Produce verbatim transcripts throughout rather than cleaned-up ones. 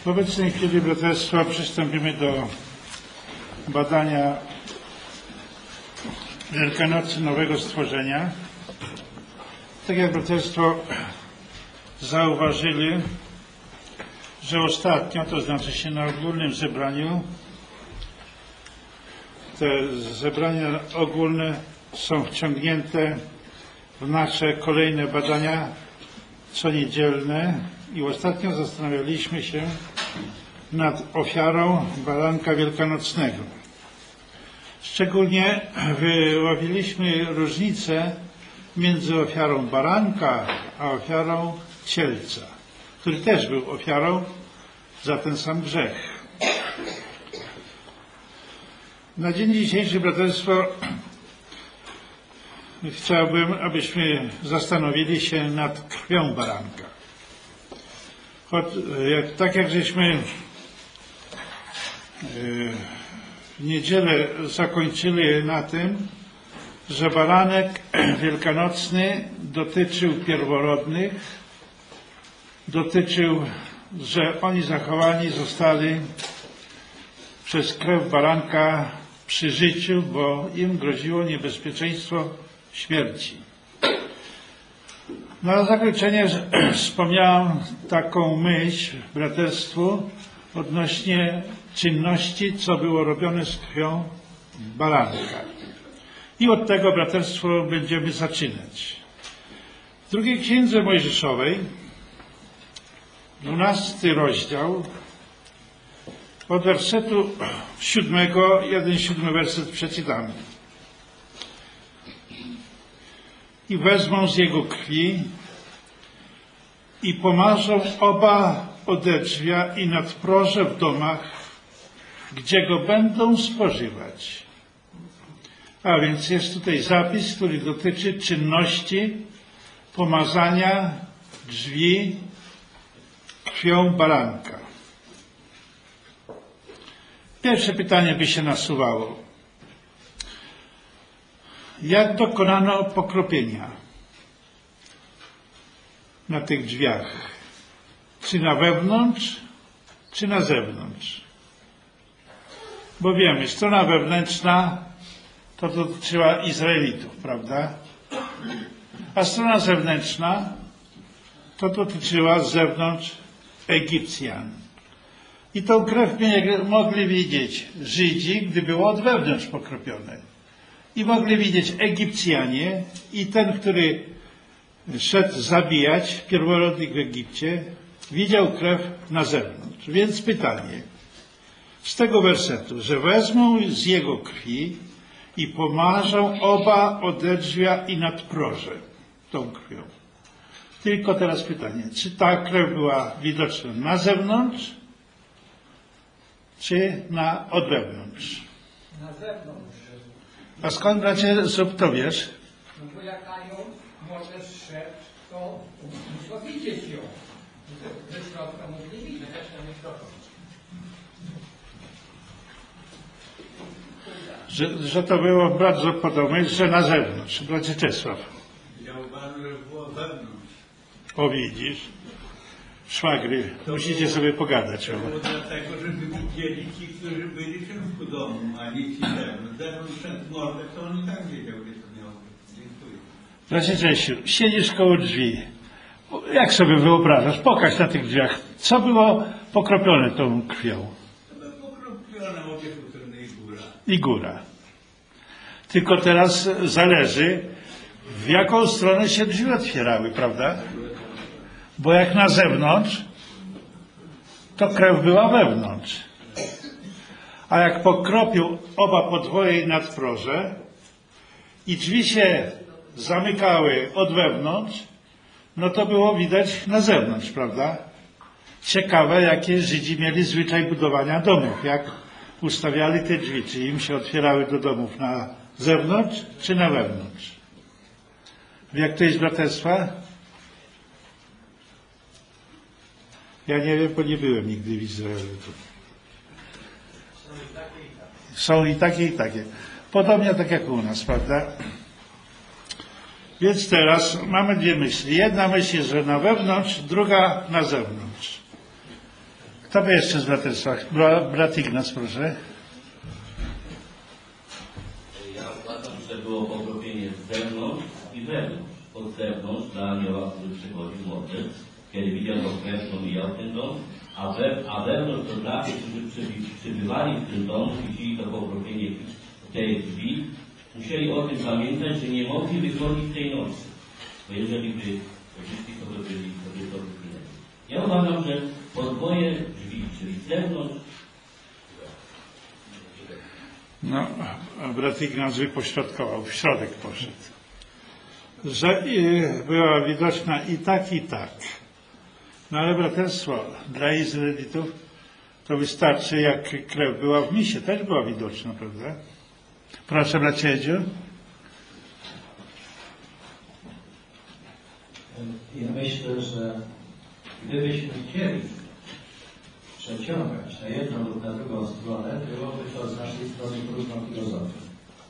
W obecnej chwili, braterstwo, przystąpimy do badania Wielkanocy Nowego Stworzenia. Tak jak braterstwo zauważyli, że ostatnio, to znaczy się na ogólnym zebraniu, te zebrania ogólne są wciągnięte w nasze kolejne badania coniedzielne i ostatnio zastanawialiśmy się nad ofiarą baranka wielkanocnego. Szczególnie wyłowiliśmy różnicę między ofiarą baranka a ofiarą cielca, który też był ofiarą za ten sam grzech. Na dzień dzisiejszy, braterstwo, chciałbym, abyśmy zastanowili się nad krwią baranka. Choć, jak, tak jak żeśmy w niedzielę zakończyli na tym, że baranek wielkanocny dotyczył pierworodnych, dotyczył, że oni zachowani zostali przez krew baranka przy życiu, bo im groziło niebezpieczeństwo śmierci. Na zakończenie wspomniałem taką myśl braterstwu odnośnie czynności, co było robione z krwią baranka. I od tego, braterstwo, będziemy zaczynać. W drugiej Księdze Mojżeszowej, dwunasty rozdział, od wersetu siódmego, jeden siódmy werset przeczytamy. I wezmą z jego krwi i pomarzą oba odedrzwia i nadproże w domach, gdzie go będą spożywać. A więc jest tutaj zapis, który dotyczy czynności pomazania drzwi krwią baranka. Pierwsze pytanie by się nasuwało. Jak dokonano pokropienia na tych drzwiach? Czy na wewnątrz, czy na zewnątrz? Bo wiemy, strona wewnętrzna to dotyczyła Izraelitów, prawda? A strona zewnętrzna to dotyczyła z zewnątrz Egipcjan. I tą krew mogli widzieć Żydzi, gdy było od wewnątrz pokropione. I mogli widzieć Egipcjanie i ten, który szedł zabijać pierworodnych w Egipcie, widział krew na zewnątrz. Więc pytanie z tego wersetu, że wezmą z jego krwi i pomarzą oba odedrzwia i nadproże tą krwią. Tylko teraz pytanie, czy ta krew była widoczna na zewnątrz, czy na od wewnątrz? Na zewnątrz. A skąd, bracie, to wiesz? No bo jak anioł może szedł, to musiał widzieć ją. Ze środka mogli widzieć. Że, że to było bardzo podobne, że na zewnątrz. Bracie Czesław. Ja uważam, że było wewnątrz. O, widzisz. Szwagry, to musicie było, sobie pogadać. To było dlatego, żeby widzieli ci, którzy byli w środku domu, a nie ci zewnątrz. Zewnątrz szedł mordę, to on i tak wiedział, gdzie to miało być. Dziękuję. Bracie Czesiu, siedzisz koło drzwi. Jak sobie wyobrażasz? Pokaż na tych drzwiach, co było pokropione tą krwią. To było pokropione obie strony i góra. I góra. Tylko teraz zależy, w jaką stronę się drzwi otwierały, prawda? Bo jak na zewnątrz, to krew była wewnątrz. A jak pokropił oba podwoje i nadproże i drzwi się zamykały od wewnątrz, no to było widać na zewnątrz, prawda? Ciekawe, jakie Żydzi mieli zwyczaj budowania domów, jak ustawiali te drzwi, czy im się otwierały do domów na zewnątrz, czy na wewnątrz. Jak to jest, braterstwa? Ja nie wiem, bo nie byłem nigdy w Izraelu. Są i takie, i takie. Podobnie tak jak u nas, prawda? Więc teraz mamy dwie myśli. Jedna myśl jest, że na wewnątrz, druga na zewnątrz. Kto by jeszcze z braterstwa? Bra- Brat Ignac, proszę. Ja uważam, że było pokropienie z zewnątrz i wewnątrz. Od zewnątrz dla anioła, który przychodził młody, kiedy widział tą krew, to mijał ten dom, a, we, a wewnątrz to dla tych, którzy przyby, przybywali w tym domu, widzieli to pokropienie w tej drzwi, musieli o tym pamiętać, że nie mogli wychodzić tej nocy. Bo jeżeli by wyszli, to by byli, to by to wypłynęli. Ja uważam, że podwoje drzwi, czyli z zewnątrz. No, a brat Ignac wypośrodkował, w środek poszedł. Że y, była widoczna i tak, i tak. No ale braterstwo dla Izraelitów to wystarczy, jak krew była w misie, też była widoczna, prawda? Proszę, bracie Edziu. Ja myślę, że gdybyśmy chcieli przeciągać na jedną lub na drugą stronę, byłoby to z naszej strony próżną filozofią.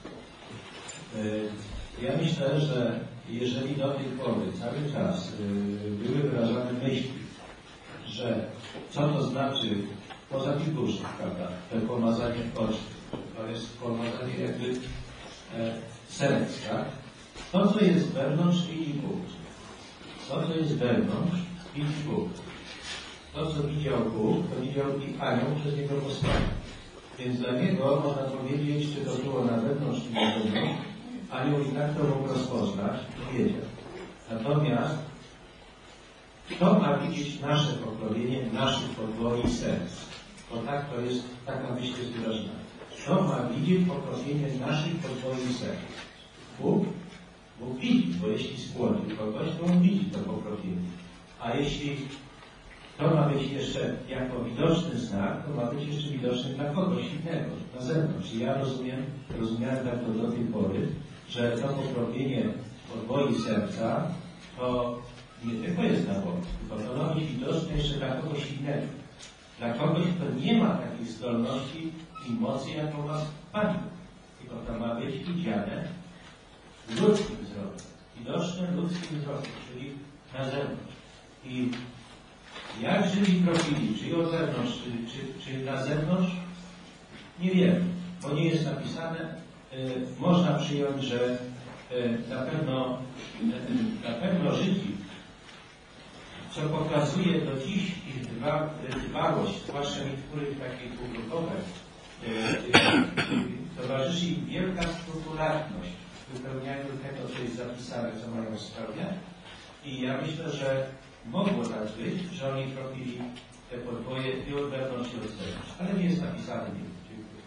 Ja myślę, że jeżeli do tej pory cały czas były wyrażane myśli, że co to znaczy poza figurą, prawda, to pomazanie w oczy, to jest pomazanie jakby e, serc, tak? To, co jest wewnątrz, widzi Bóg. To, co jest wewnątrz, widzi Bóg. To, co widział Bóg, to widział i anioł przez niego posłany. Więc dla niego można powiedzieć, czy to było na wewnątrz, czy na zewnątrz. Anioł i tak to mógł rozpoznać i wiedział. Natomiast kto ma widzieć nasze pokrowienie, naszych podwoi serc? Bo tak to jest, taka myśl jest wyraźna. Kto ma widzieć pokrowienie naszych podwoi serc? Bóg? Bóg widzi, bo jeśli skłonił kogoś, to on widzi to pokrowienie. A jeśli to ma być jeszcze jako widoczny znak, to ma być jeszcze widoczny dla kogoś innego, na zewnątrz. I ja rozumiem, rozumiałem tak to do tej pory, że to pokrowienie podwoi serca to nie tylko jest na Bogu, tylko to ma być widoczne jeszcze dla kogoś innego. Dla kogoś, kto nie ma takiej zdolności i mocy, jaką ma Pan. Tylko to ma być widziane ludzkim wzrokiem. Widoczne ludzkim wzrokiem, czyli na zewnątrz. I jak Żydzi krokili, czy od zewnątrz, czy, czy, czy na zewnątrz, nie wiemy, bo nie jest napisane. Y, można przyjąć, że y, na pewno y, na pewno Żydzi, co pokazuje do dziś ich dba, dbałość, zwłaszcza niektórych takich ugrupowań, y, y, towarzyszy im wielka skrupulatność w wypełnianiu tego, co jest zapisane, co mają spełniać. I ja myślę, że mogło tak być, że oni trafili te podwoje i od wewnątrz, i od zewnątrz. Ale nie jest napisane. Dziękuję.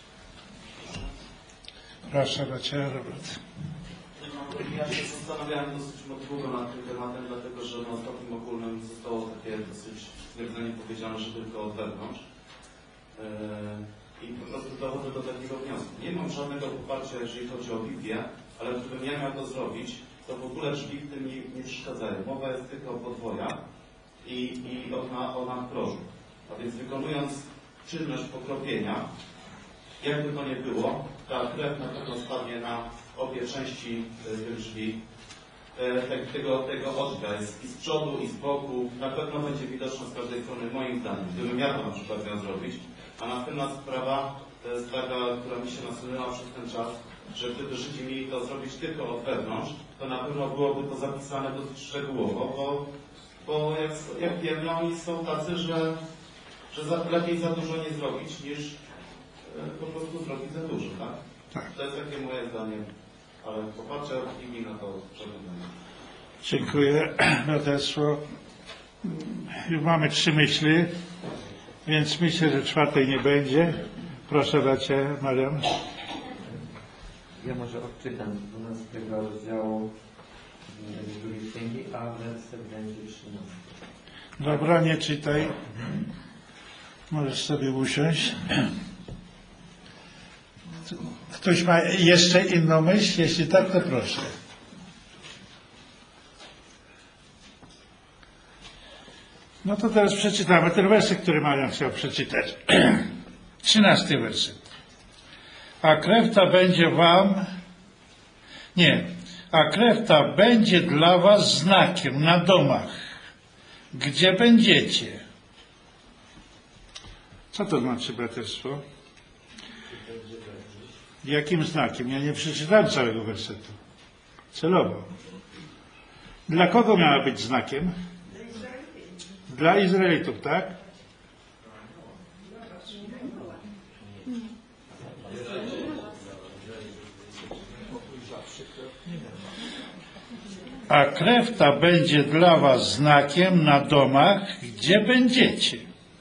Proszę, bracie Robert. Ja się zastanawiałem dosyć długo nad tym tematem, dlatego że na ostatnim ogólnym zostało takie dosyć stwierdzenie powiedziane, że tylko od wewnątrz. I po prostu dochodzę do takiego wniosku. Nie mam żadnego poparcia, jeżeli chodzi o Biblię, ale gdybym ja miał to zrobić, to w ogóle drzwi w tym nie, nie przeszkadzają. Mowa jest tylko o podwojach i, i o, na, o nadprożu. A więc wykonując czynność pokropienia, jakby to nie było, ta krew na pewno spadnie na obie części tych drzwi. E, tego, tego oczka jest i z przodu, i z boku. Na pewno będzie widoczna z każdej strony, moim zdaniem. Gdybym ja to na przykład miał zrobić. A następna sprawa to jest taka, która mi się nasunęła przez ten czas, że gdyby Żydzi mieli to zrobić tylko od wewnątrz, to na pewno byłoby to zapisane dosyć szczegółowo, bo, bo jak, jak wiemy, oni są tacy, że, że za, lepiej za dużo nie zrobić, niż e, po prostu zrobić za dużo, tak? Tak. To jest takie moje zdanie, ale popatrzę i na to przekonanie. Dziękuję, braterstwo. Już mamy trzy myśli, więc myślę, że czwartej nie będzie. Proszę, bracie Marian. Ja może odczytam z dwunastego rozdziału drugiej księgi, a werset będzie trzynasty. Dobra, nie czytaj. Możesz sobie usiąść. Ktoś ma jeszcze inną myśl? Jeśli tak, to proszę. No to teraz przeczytamy ten werset, który Marian chciał przeczytać. Trzynasty werset. A krew ta będzie wam, nie, a krew ta będzie dla was znakiem na domach, gdzie będziecie. Co to znaczy braterstwo? Jakim znakiem? Ja nie przeczytałem całego wersetu. Celowo. Dla kogo miała być znakiem? Dla Izraelitów, tak? A krew ta będzie dla was znakiem na domach, gdzie będziecie.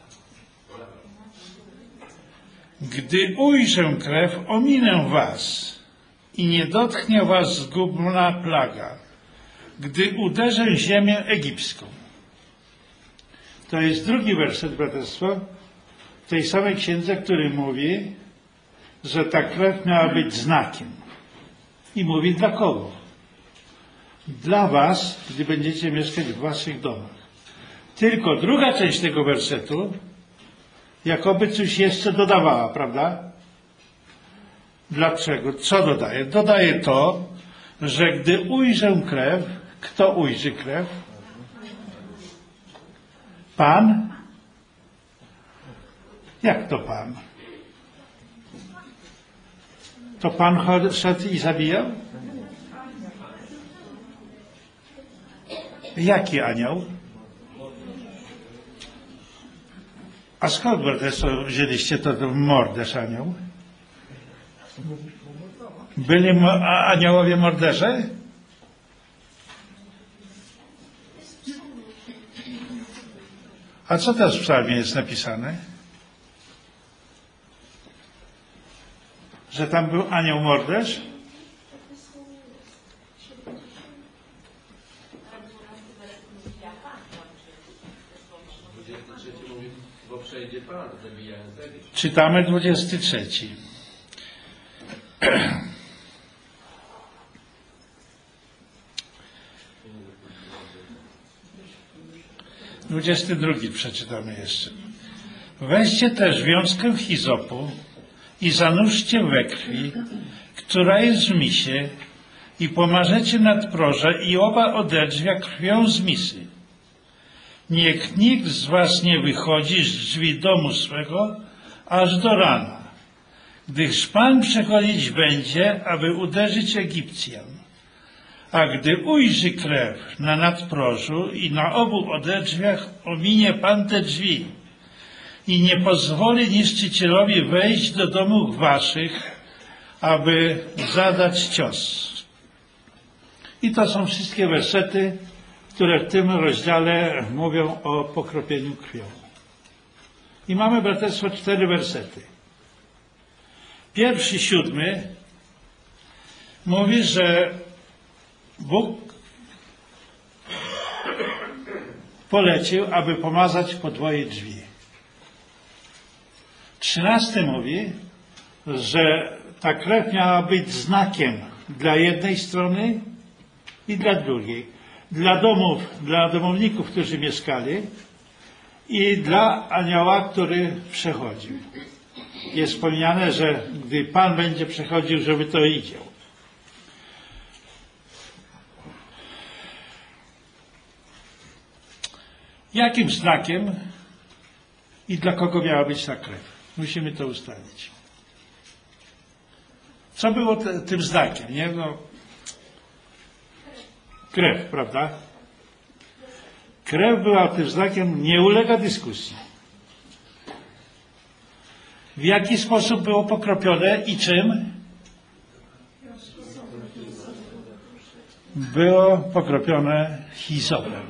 Gdy ujrzę krew, ominę was i nie dotknie was zgubna plaga, gdy uderzę ziemię egipską. To jest drugi werset, braterstwo, w tej samej księdze, który mówi, że ta krew miała być znakiem. I mówi dla kogo? Dla was, gdy będziecie mieszkać w waszych domach. Tylko druga część tego wersetu jakoby coś jeszcze dodawała, prawda? Dlaczego? Co dodaje? Dodaje to, że gdy ujrzę krew, kto ujrzy krew? Pan? Jak to Pan? To Pan szedł i zabijał? Jaki anioł? A skąd braterstwo wzięliście to, to morderz anioł? Byli aniołowie morderze? A co też w psalmie jest napisane? Że tam był anioł morderz? Bo przejdzie Pan, zabijając Egipt. Czytamy dwudziesty trzeci. Dwudziesty drugi przeczytamy jeszcze. Weźcie też wiązkę hizopu i zanurzcie we krwi, która jest w misie, i pomarzecie nadproże i oba oderdrzwia krwią z misy. Niech nikt z was nie wychodzi z drzwi domu swego aż do rana, gdyż Pan przechodzić będzie, aby uderzyć Egipcjan. A gdy ujrzy krew na nadprożu i na obu oderdrzwiach, ominie Pan te drzwi i nie pozwoli niszczycielowi wejść do domów waszych, aby zadać cios. I to są wszystkie wersety, które w tym rozdziale mówią o pokropieniu krwią. I mamy, braterstwo, cztery wersety. Pierwszy, siódmy, mówi, że Bóg polecił, aby pomazać podwoje drzwi. Trzynasty mówi, że ta krew miała być znakiem dla jednej strony i dla drugiej. Dla domów, dla domowników, którzy mieszkali, i dla anioła, który przechodził. Jest wspomniane, że gdy Pan będzie przechodził, żeby to widział. Jakim znakiem i dla kogo miała być ta krew? Musimy to ustalić. Co było te, tym znakiem? Nie? No, krew, prawda? Krew była tym znakiem, nie ulega dyskusji. W jaki sposób było pokropione i czym? Było pokropione hizopem.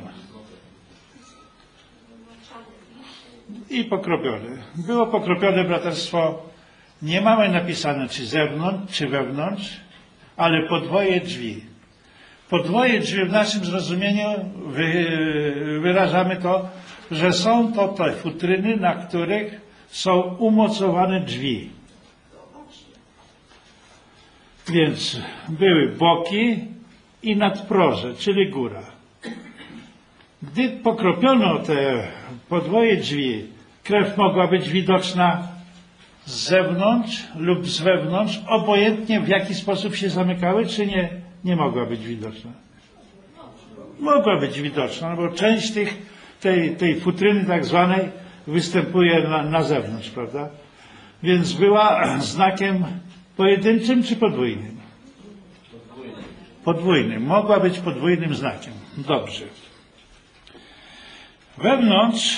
I pokropione. Było pokropione, braterstwo, nie mamy napisane czy zewnątrz, czy wewnątrz, ale podwoje drzwi. Podwoje drzwi w naszym zrozumieniu wy, wyrażamy to, że są to te futryny, na których są umocowane drzwi. Więc były boki i nadproże, czyli góra. Gdy pokropiono te podwoje drzwi, krew mogła być widoczna z zewnątrz lub z wewnątrz, obojętnie w jaki sposób się zamykały, czy nie, nie mogła być widoczna. Mogła być widoczna, no bo część tych, tej, tej futryny tak zwanej występuje na, na zewnątrz, prawda? Więc była znakiem pojedynczym czy podwójnym? Podwójny. Podwójnym. Mogła być podwójnym znakiem. Dobrze. Wewnątrz,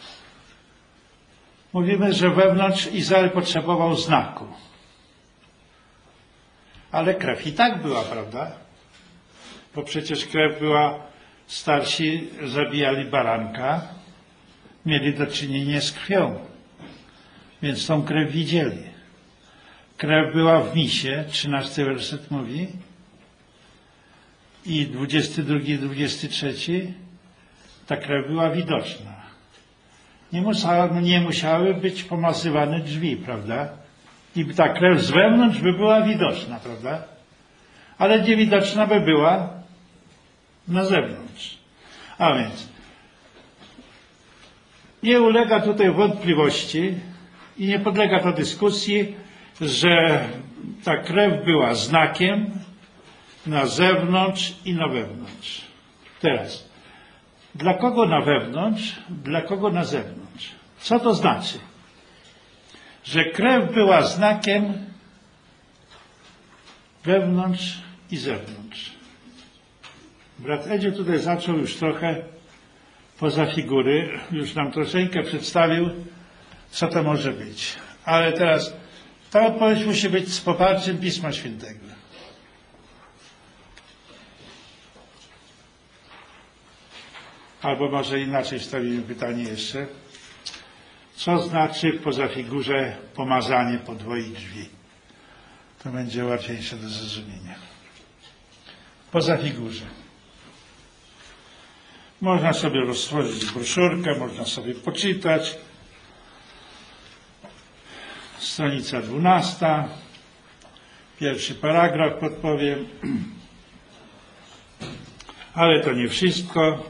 mówimy, że wewnątrz Izrael potrzebował znaku. Ale krew i tak była, prawda? Bo przecież krew była, starsi zabijali baranka, mieli do czynienia z krwią, więc tą krew widzieli. Krew była w misie, trzynasty werset mówi, i dwudziesty drugi, dwudziesty trzeci, ta krew była widoczna. Nie, musiały, nie musiały być pomazywane drzwi, prawda? I ta krew z wewnątrz by była widoczna, prawda? Ale niewidoczna by była na zewnątrz. A więc nie ulega tutaj wątpliwości i nie podlega to dyskusji, że ta krew była znakiem na zewnątrz i na wewnątrz. Teraz, dla kogo na wewnątrz, dla kogo na zewnątrz? Co to znaczy? Że krew była znakiem wewnątrz i zewnątrz. Brat Edziu tutaj zaczął już trochę poza figury, już nam troszeczkę przedstawił, co to może być. Ale teraz ta odpowiedź musi być z poparciem Pisma Świętego. Albo może inaczej wstawimy pytanie jeszcze. Co znaczy poza figurze pomazanie podwoi drzwi? To będzie łatwiejsze do zrozumienia. Poza figurze. Można sobie roztworzyć broszurkę, można sobie poczytać. Stronica dwunasta. Pierwszy paragraf podpowiem. Ale to nie wszystko.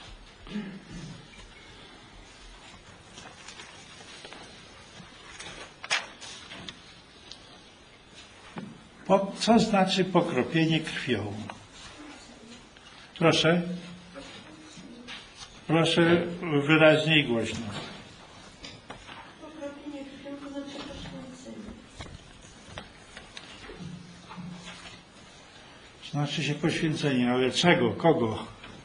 Po, co znaczy pokropienie krwią? Proszę. Proszę wyraźniej i głośno. Pokropienie krwią to znaczy poświęcenie. Znaczy się poświęcenie, ale czego? Kogo?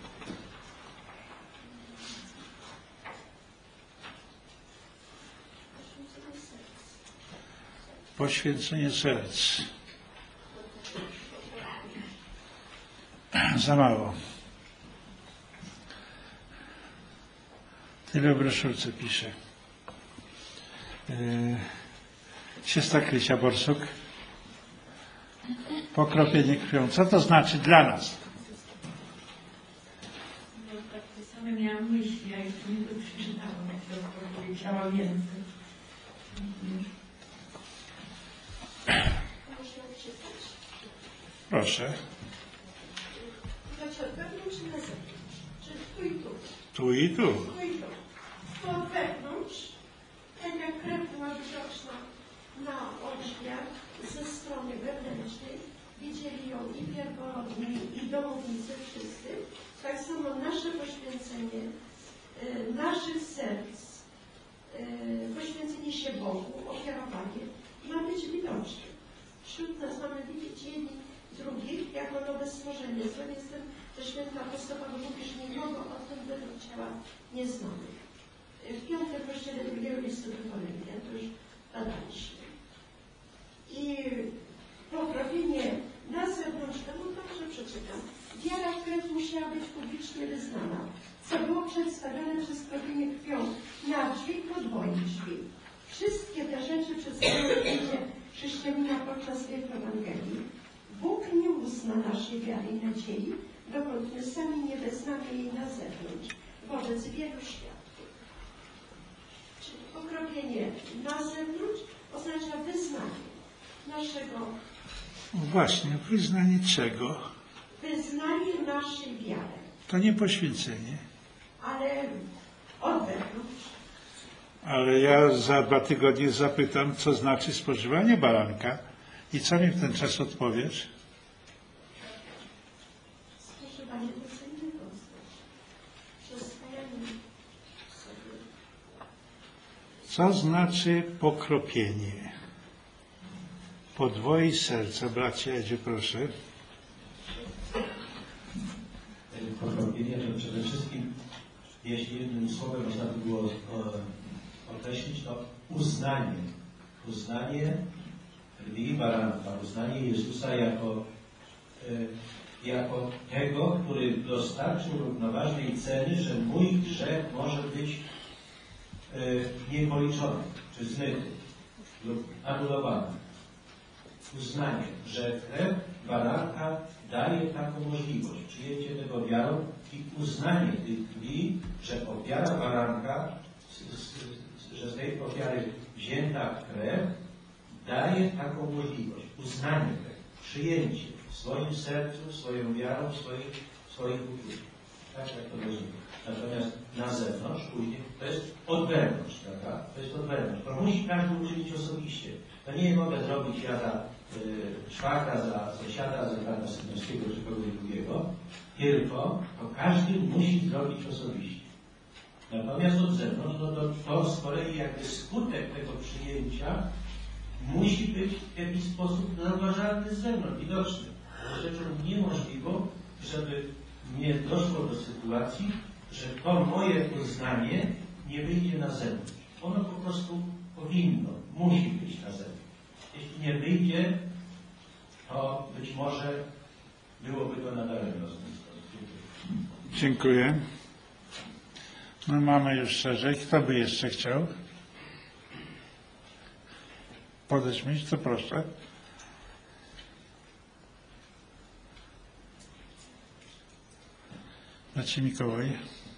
Poświęcenie serc. Za mało. Tyle w broszurce pisze. Yy, Siostra Krysia Borsuk. Pokropienie krwią. Co to znaczy dla nas? No takie same miałam myśli, ja jeszcze nie to przeczytałam, jak to powiedziała więcej. Można czytać? Proszę. Znaczy od wewnątrz czy na zewnątrz? Czyli tu i tu. Tu i tu. Tu i tu. To od wewnątrz, tak jak krew była widoczna na drzwiach ze strony wewnętrznej, widzieli ją i pierworodni, i domownicy wszyscy. Tak samo nasze poświęcenie, y, naszych serc, y, poświęcenie się Bogu, ofiarowanie, ma być widoczne. Wśród nas mamy widzieć jedni drugich jako nowe stworzenie. Z drugiej strony, że święty apostoł Paweł mówi, że nie mogą o tym według ciała nieznanych. W piątym rozdziale drugiego listu do Koryntian, to już badaliśmy. I pokropienie na zewnątrz, to no dobrze przeczytam. Wiara w krew musiała być publicznie wyznana, co było przedstawione przez kropienie krwią na drzwi podwoi drzwi. Wszystkie te rzeczy przedstawione chrześcijanina podczas wieku Ewangelii. Bóg nie uzna naszej wiary i nadziei, dokąd my sami nie wyznamy jej na zewnątrz, wobec wielu świadków. Czyli pokropienie na zewnątrz oznacza wyznanie naszego... Właśnie, wyznanie czego? Wyznanie naszej wiary. To nie poświęcenie. Ale od wewnątrz. Ale ja za dwa tygodnie zapytam, co znaczy spożywanie baranka i co mi w ten czas odpowiesz? Spożywanie to co innego. Przyswajanie sobie Co znaczy pokropienie? Podwoi serca. Bracie Edziu, proszę. Pokropienie to przede wszystkim, jeśli jednym słowem można by było określić, to uznanie. Uznanie krwi baranka, uznanie Jezusa jako, jako tego, który dostarczył równoważnej ceny, że mój grzech może być niepoliczony, czy zmyty lub anulowany. Uznanie, że krew baranka daje taką możliwość, przyjęcie tego wiarą i uznanie tej krwi, że ofiara baranka, że z tej ofiary wzięta krew daje taką możliwość. Uznanie tego, przyjęcie w swoim sercu, swoją wiarą, swoich, swoich uczuciach. Tak jak to rozumiem. Natomiast na zewnątrz później to jest od wewnątrz, prawda? To jest od wewnątrz. To musi każdy uczynić osobiście. To nie mogę zrobić ja za y, szwaka, za sąsiada, za brata synowskiego czy kogoś drugiego, tylko to każdy musi zrobić osobiście. Natomiast od zewnątrz, no to, to z kolei jakby skutek tego przyjęcia musi być w jakiś sposób zauważalny z zewnątrz, widoczny. To rzeczą niemożliwą, żeby nie doszło do sytuacji, że to moje uznanie nie wyjdzie na zewnątrz. Ono po prostu powinno, musi być na zewnątrz. Jeśli nie wyjdzie, to być może byłoby to nadaremno. Dziękuję. No mamy już szerzej. Kto by jeszcze chciał podejść mi? To proszę. Bracie Mikołaj.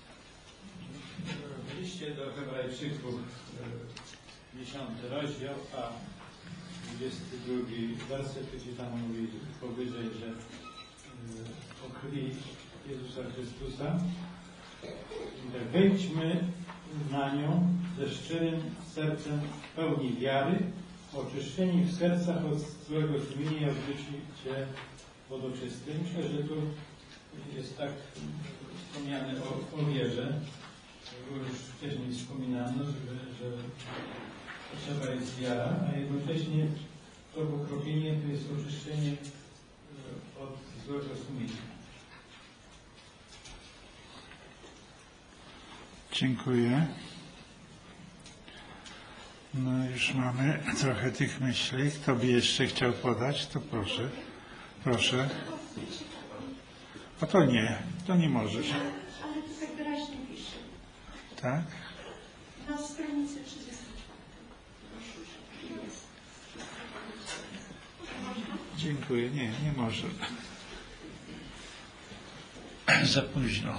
W liście do Hebrajczyków, dziesiąty rozdział, a dwudziesty drugi werset, gdzie tam mówi powyżej, że o krwi Jezusa Chrystusa. Wejdźmy na nią ze szczerym sercem w pełni wiary, oczyszczeni w sercach od złego sumienia, odbycie wodoczystym. Myślę, że tu jest tak wspomniane o, o wierze. Już wcześniej wspominano, że, że potrzeba jest wiara, a jednocześnie to pokropienie to jest oczyszczenie od złego sumienia. Dziękuję. No już mamy trochę tych myśli. Kto by jeszcze chciał podać, to proszę. Proszę. A to nie, to nie możesz. Ale to tak wyraźnie pisze. Tak? Na stronicy trzydziestej czwartej. Dziękuję. Nie, nie może. Za późno.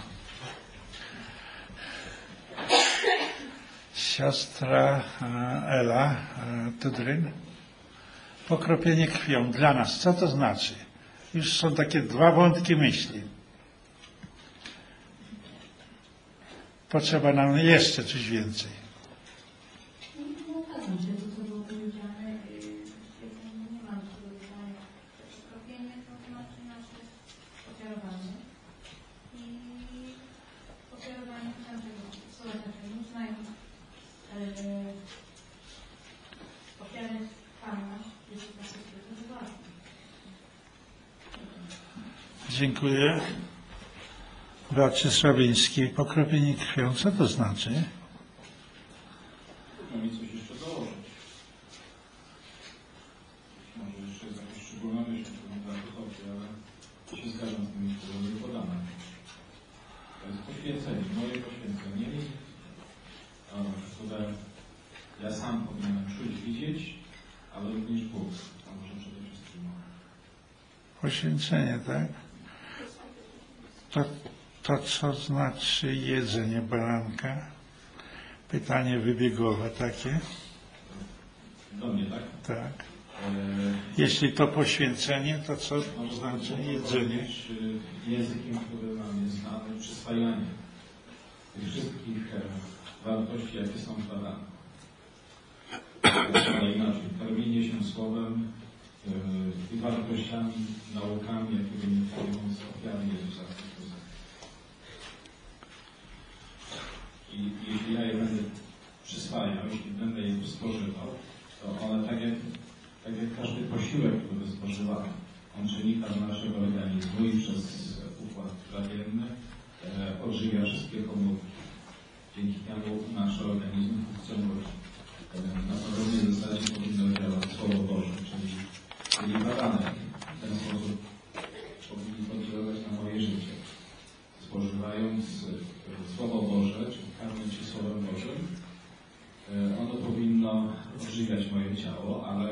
Siostra Ela Tudryn. Pokropienie krwią dla nas. Co to znaczy? Już są takie dwa wątki myśli. Potrzeba nam jeszcze coś więcej. No zgadzam się, to co było powiedziane, nie mam co do dodania. Pokropienie to znaczy nasze ofiarowanie. I ofiarowanie to znaczy, słowa takie, uznają ofiarę Pana Jezusa Chrystusa za własne. Dziękuję. Bracie Sławiński, pokropienie krwią, co to znaczy? Trudno mi coś jeszcze dołożyć. Może jeszcze jest jakaś szczególna myśl, którą da wychodzi, ale się zgadzam z tymi, które były podane. To jest poświęcenie, moje poświęcenie. Które ja sam powinienem czuć, widzieć, ale również Bóg. To może przede wszystkim. Poświęcenie, tak? To, to co znaczy jedzenie baranka? Pytanie wybiegowe takie. Do mnie, tak? Tak. Jeśli to poświęcenie, to co Może znaczy to jedzenie? Językiem, który nam jest znany, przyswajanie tych wszystkich wartości, jakie są w baranku. Ale inaczej, karmienie się słowem i wartościami, naukami, jakie wynikają z ofiary Jezusa Chrystusa. I jeśli ja je będę przyswajał, rozsądzał, jeśli będę je spożywał, to one tak jak, tak jak każdy posiłek, który spożywamy, on przenika do naszego organizmu i przez układ trawienny e, odżywia wszystkie komórki. Dzięki temu nasz organizm funkcjonuje. E, na podobnej zasadzie powinno działać Słowo Boże, czyli, czyli badane. W ten sposób powinni oddziaływać na moje życie. Spożywając Słowo Boże, czyli karmić się Słowem Bożym, ono powinno odżywiać moje ciało, ale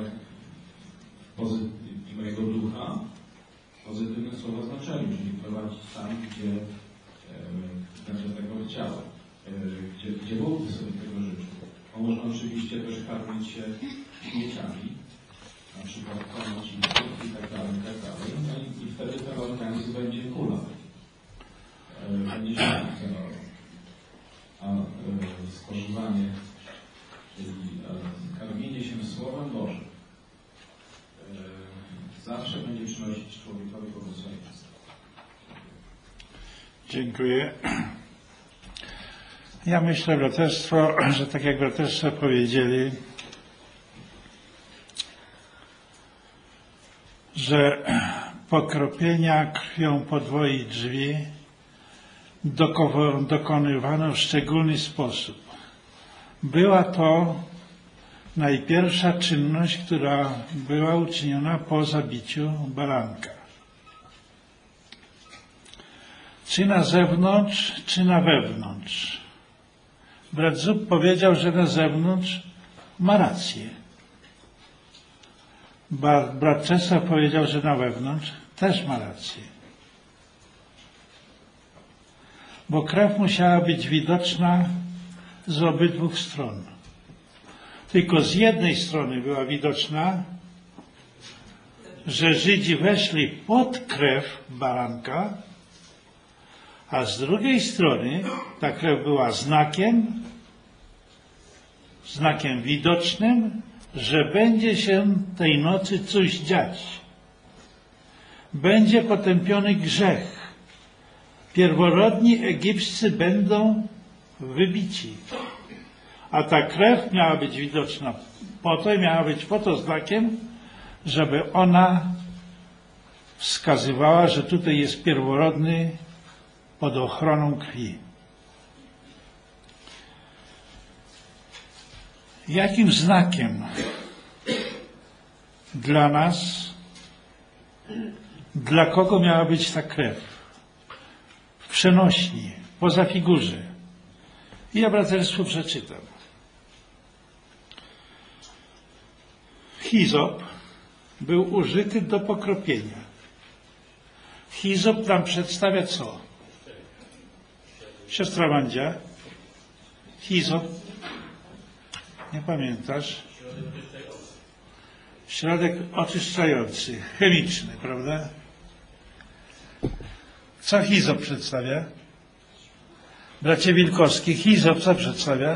i mojego ducha w pozytywnym słowa znaczeniu, czyli prowadzić tam, gdzie będę tego chciał, gdzie, gdzie Bóg sobie tego życzył. On może oczywiście też karmić się śmieciami, na przykład konocików i tak dalej, i tak dalej. No i, i wtedy ten organizm będzie kula. Będzie się funkcjonował. A e, spożywanie, czyli e, karmienie się Słowem Bożym e, zawsze będzie przynosić człowiekowi błogosławieństwo. Dziękuję. Ja myślę, braterstwo, że tak jak braterstwo powiedzieli, że pokropienia krwią podwoi drzwi dokonywano w szczególny sposób. Była to najpierwsza czynność, która była uczyniona po zabiciu baranka. Czy na zewnątrz, czy na wewnątrz. Brat Zub powiedział, że na zewnątrz ma rację. Brat Czesław powiedział, że na wewnątrz też ma rację. Bo krew musiała być widoczna z obydwu stron. Tylko z jednej strony była widoczna, że Żydzi weszli pod krew baranka, a z drugiej strony ta krew była znakiem, znakiem widocznym, że będzie się tej nocy coś dziać. Będzie potępiony grzech. Pierworodni egipscy będą wybici. A ta krew miała być widoczna po to i miała być po to znakiem, żeby ona wskazywała, że tutaj jest pierworodny pod ochroną krwi. Jakim znakiem dla nas, dla kogo miała być ta krew? W przenośni, poza figurze. I ja braterstwu przeczytam. Hizop był użyty do pokropienia. Hizop nam przedstawia co? Siostra Wandzia? Hizop? Nie pamiętasz? Środek oczyszczający, chemiczny, prawda? Co hizop przedstawia? Bracie Wilkowski, hizop co przedstawia?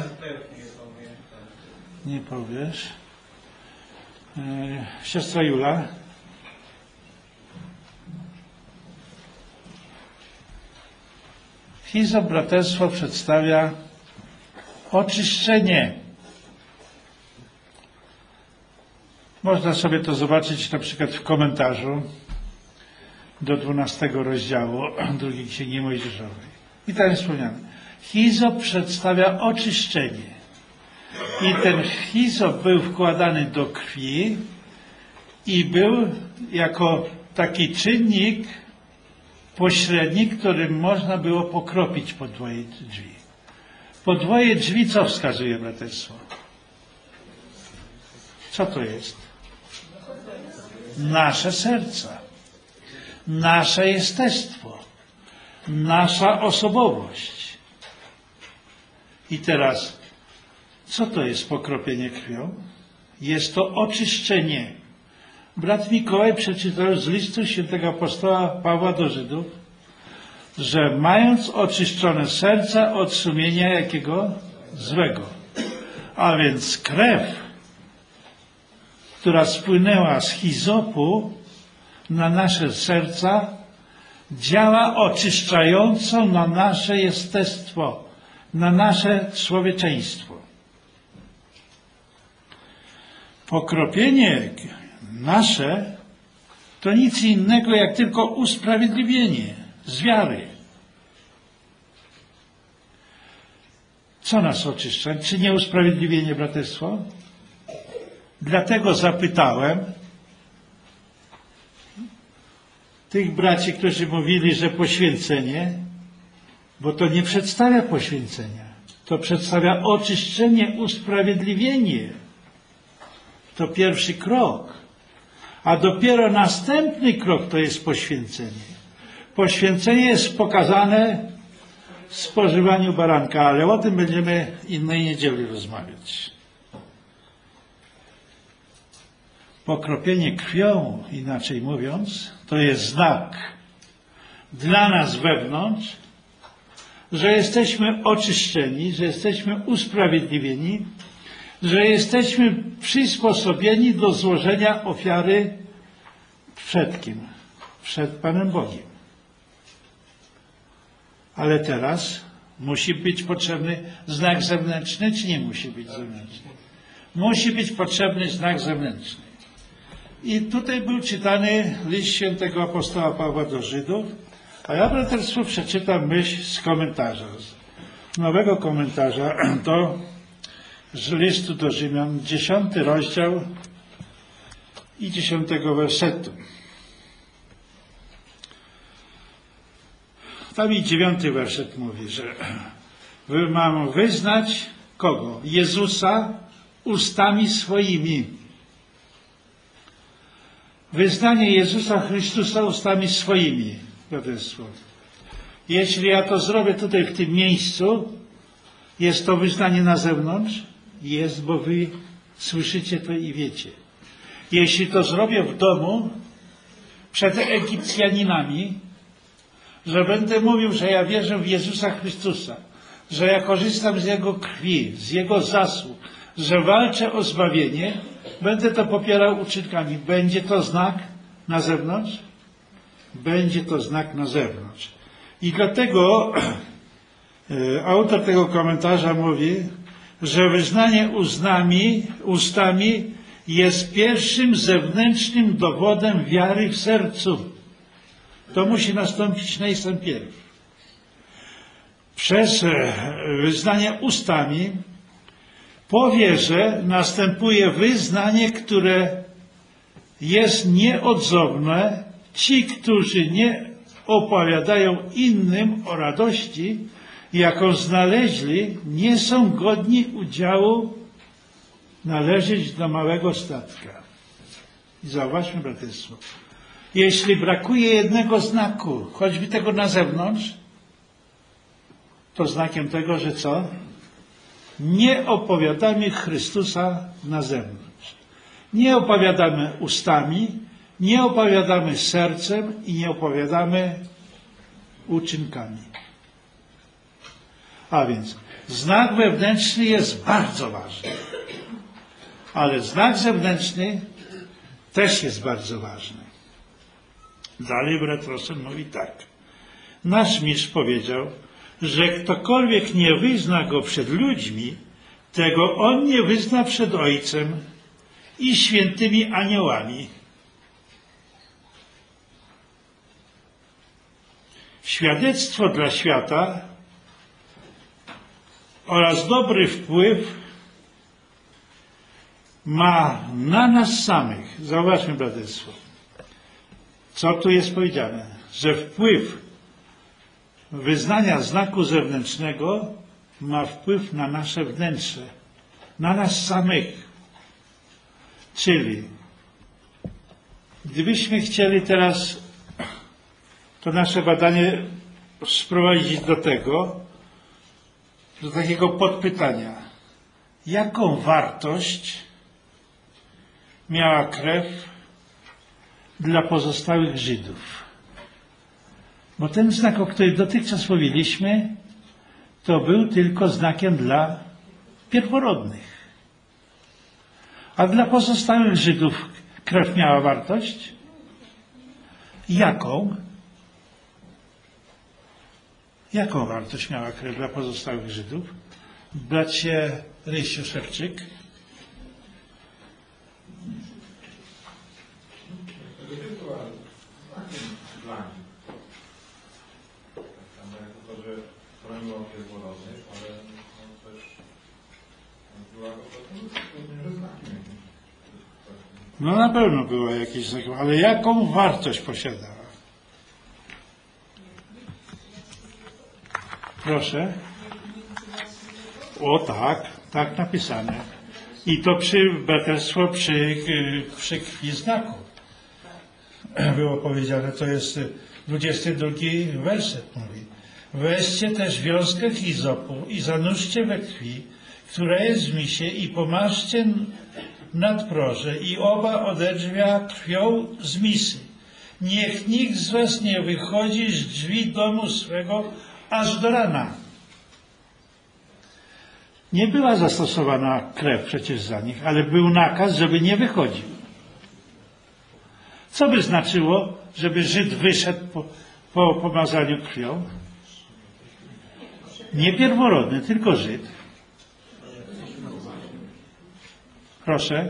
Nie powiesz. E, siostra Jula? Hizop, braterstwo, przedstawia oczyszczenie. Można sobie to zobaczyć na przykład w komentarzu do dwunastego rozdziału drugiej Księgi Mojżeszowej. I tam jest wspomniane. Hizop przedstawia oczyszczenie. I ten hizop był wkładany do krwi i był jako taki czynnik pośredni, którym można było pokropić podwoje drzwi. Podwoje drzwi co wskazuje braterstwo? Co to jest? Nasze serca. Nasze jestestwo. Nasza osobowość. I teraz, co to jest pokropienie krwią? Jest to oczyszczenie. Brat Mikołaj przeczytał z listu świętego apostoła Pawła do Żydów, że mając oczyszczone serca od sumienia jakiego? Złego. A więc krew, która spłynęła z hizopu na nasze serca, działa oczyszczająco na nasze jestestwo, na nasze człowieczeństwo. Pokropienie nasze to nic innego jak tylko usprawiedliwienie z wiary. Co nas oczyszcza? Czy nie usprawiedliwienie, braterstwo? Dlatego zapytałem tych braci, którzy mówili, że poświęcenie, bo to nie przedstawia poświęcenia. To przedstawia oczyszczenie, usprawiedliwienie. To pierwszy krok. A dopiero następny krok to jest poświęcenie. Poświęcenie jest pokazane w spożywaniu baranka, ale o tym będziemy innej niedzieli rozmawiać. Pokropienie krwią, inaczej mówiąc, to jest znak dla nas wewnątrz, że jesteśmy oczyszczeni, że jesteśmy usprawiedliwieni, że jesteśmy przysposobieni do złożenia ofiary przed kim? Przed Panem Bogiem. Ale teraz musi być potrzebny znak zewnętrzny, czy nie musi być zewnętrzny? Musi być potrzebny znak zewnętrzny. I tutaj był czytany list świętego apostoła Pawła do Żydów, a ja, braterstwo, przeczytam myśl z komentarza, z nowego komentarza do listu do Rzymian, dziesiąty rozdział i dziesiątego wersetu. Tam i dziewiąty werset mówi, że mamy wyznać kogo? Jezusa ustami swoimi. Wyznanie Jezusa Chrystusa ustami swoimi, braterstwo. Jeśli ja to zrobię tutaj w tym miejscu, jest to wyznanie na zewnątrz? Jest, bo wy słyszycie to i wiecie. Jeśli to zrobię w domu, przed Egipcjaninami, że będę mówił, że ja wierzę w Jezusa Chrystusa, że ja korzystam z Jego krwi, z Jego zasług, że walczę o zbawienie, będę to popierał uczynkami. Będzie to znak na zewnątrz? Będzie to znak na zewnątrz. I dlatego autor tego komentarza mówi, że wyznanie uznami, ustami jest pierwszym zewnętrznym dowodem wiary w sercu. To musi nastąpić najpierw. Przez wyznanie ustami po wierze następuje wyznanie, które jest nieodzowne. Ci, którzy nie opowiadają innym o radości, jaką znaleźli, nie są godni udziału należeć do małego statka. I zauważmy, braterstwo, jeśli brakuje jednego znaku, choćby tego na zewnątrz, to znakiem tego, że co? Nie opowiadamy Chrystusa na zewnątrz. Nie opowiadamy ustami, nie opowiadamy sercem i nie opowiadamy uczynkami. A więc znak wewnętrzny jest bardzo ważny. Ale znak zewnętrzny też jest bardzo ważny. Dalej brat Rosen mówi tak. Nasz mistrz powiedział, że ktokolwiek nie wyzna go przed ludźmi, tego on nie wyzna przed Ojcem i świętymi aniołami. Świadectwo dla świata oraz dobry wpływ ma na nas samych. Zauważmy, braterstwo. Co tu jest powiedziane? Że wpływ wyznania znaku zewnętrznego ma wpływ na nasze wnętrze, na nas samych. Czyli gdybyśmy chcieli teraz to nasze badanie sprowadzić do tego, do takiego podpytania. Jaką wartość miała krew dla pozostałych Żydów? Bo ten znak, o którym dotychczas mówiliśmy, to był tylko znakiem dla pierworodnych. A dla pozostałych Żydów krew miała wartość? Jaką? Jaką wartość miała krew dla pozostałych Żydów? Bracie Rysiu Szewczyk. No na pewno była jakiś znak, ale jaką wartość posiadała? Proszę. O tak, tak napisane. I to przy braterstwo przy, przy krwi znaku. Było powiedziane, to jest dwudziesty drugi werset mówi. Weźcie też wiązkę hizopu i zanurzcie we krwi, która jest w misie, i pomaszcie nadproże i oba odedrzwia krwią z misy. Niech nikt z was nie wychodzi z drzwi domu swego aż do rana. Nie była zastosowana krew przecież za nich, ale był nakaz, żeby nie wychodził. Co by znaczyło, żeby Żyd wyszedł po, po pomazaniu krwią? Nie pierworodny, tylko Żyd. Proszę.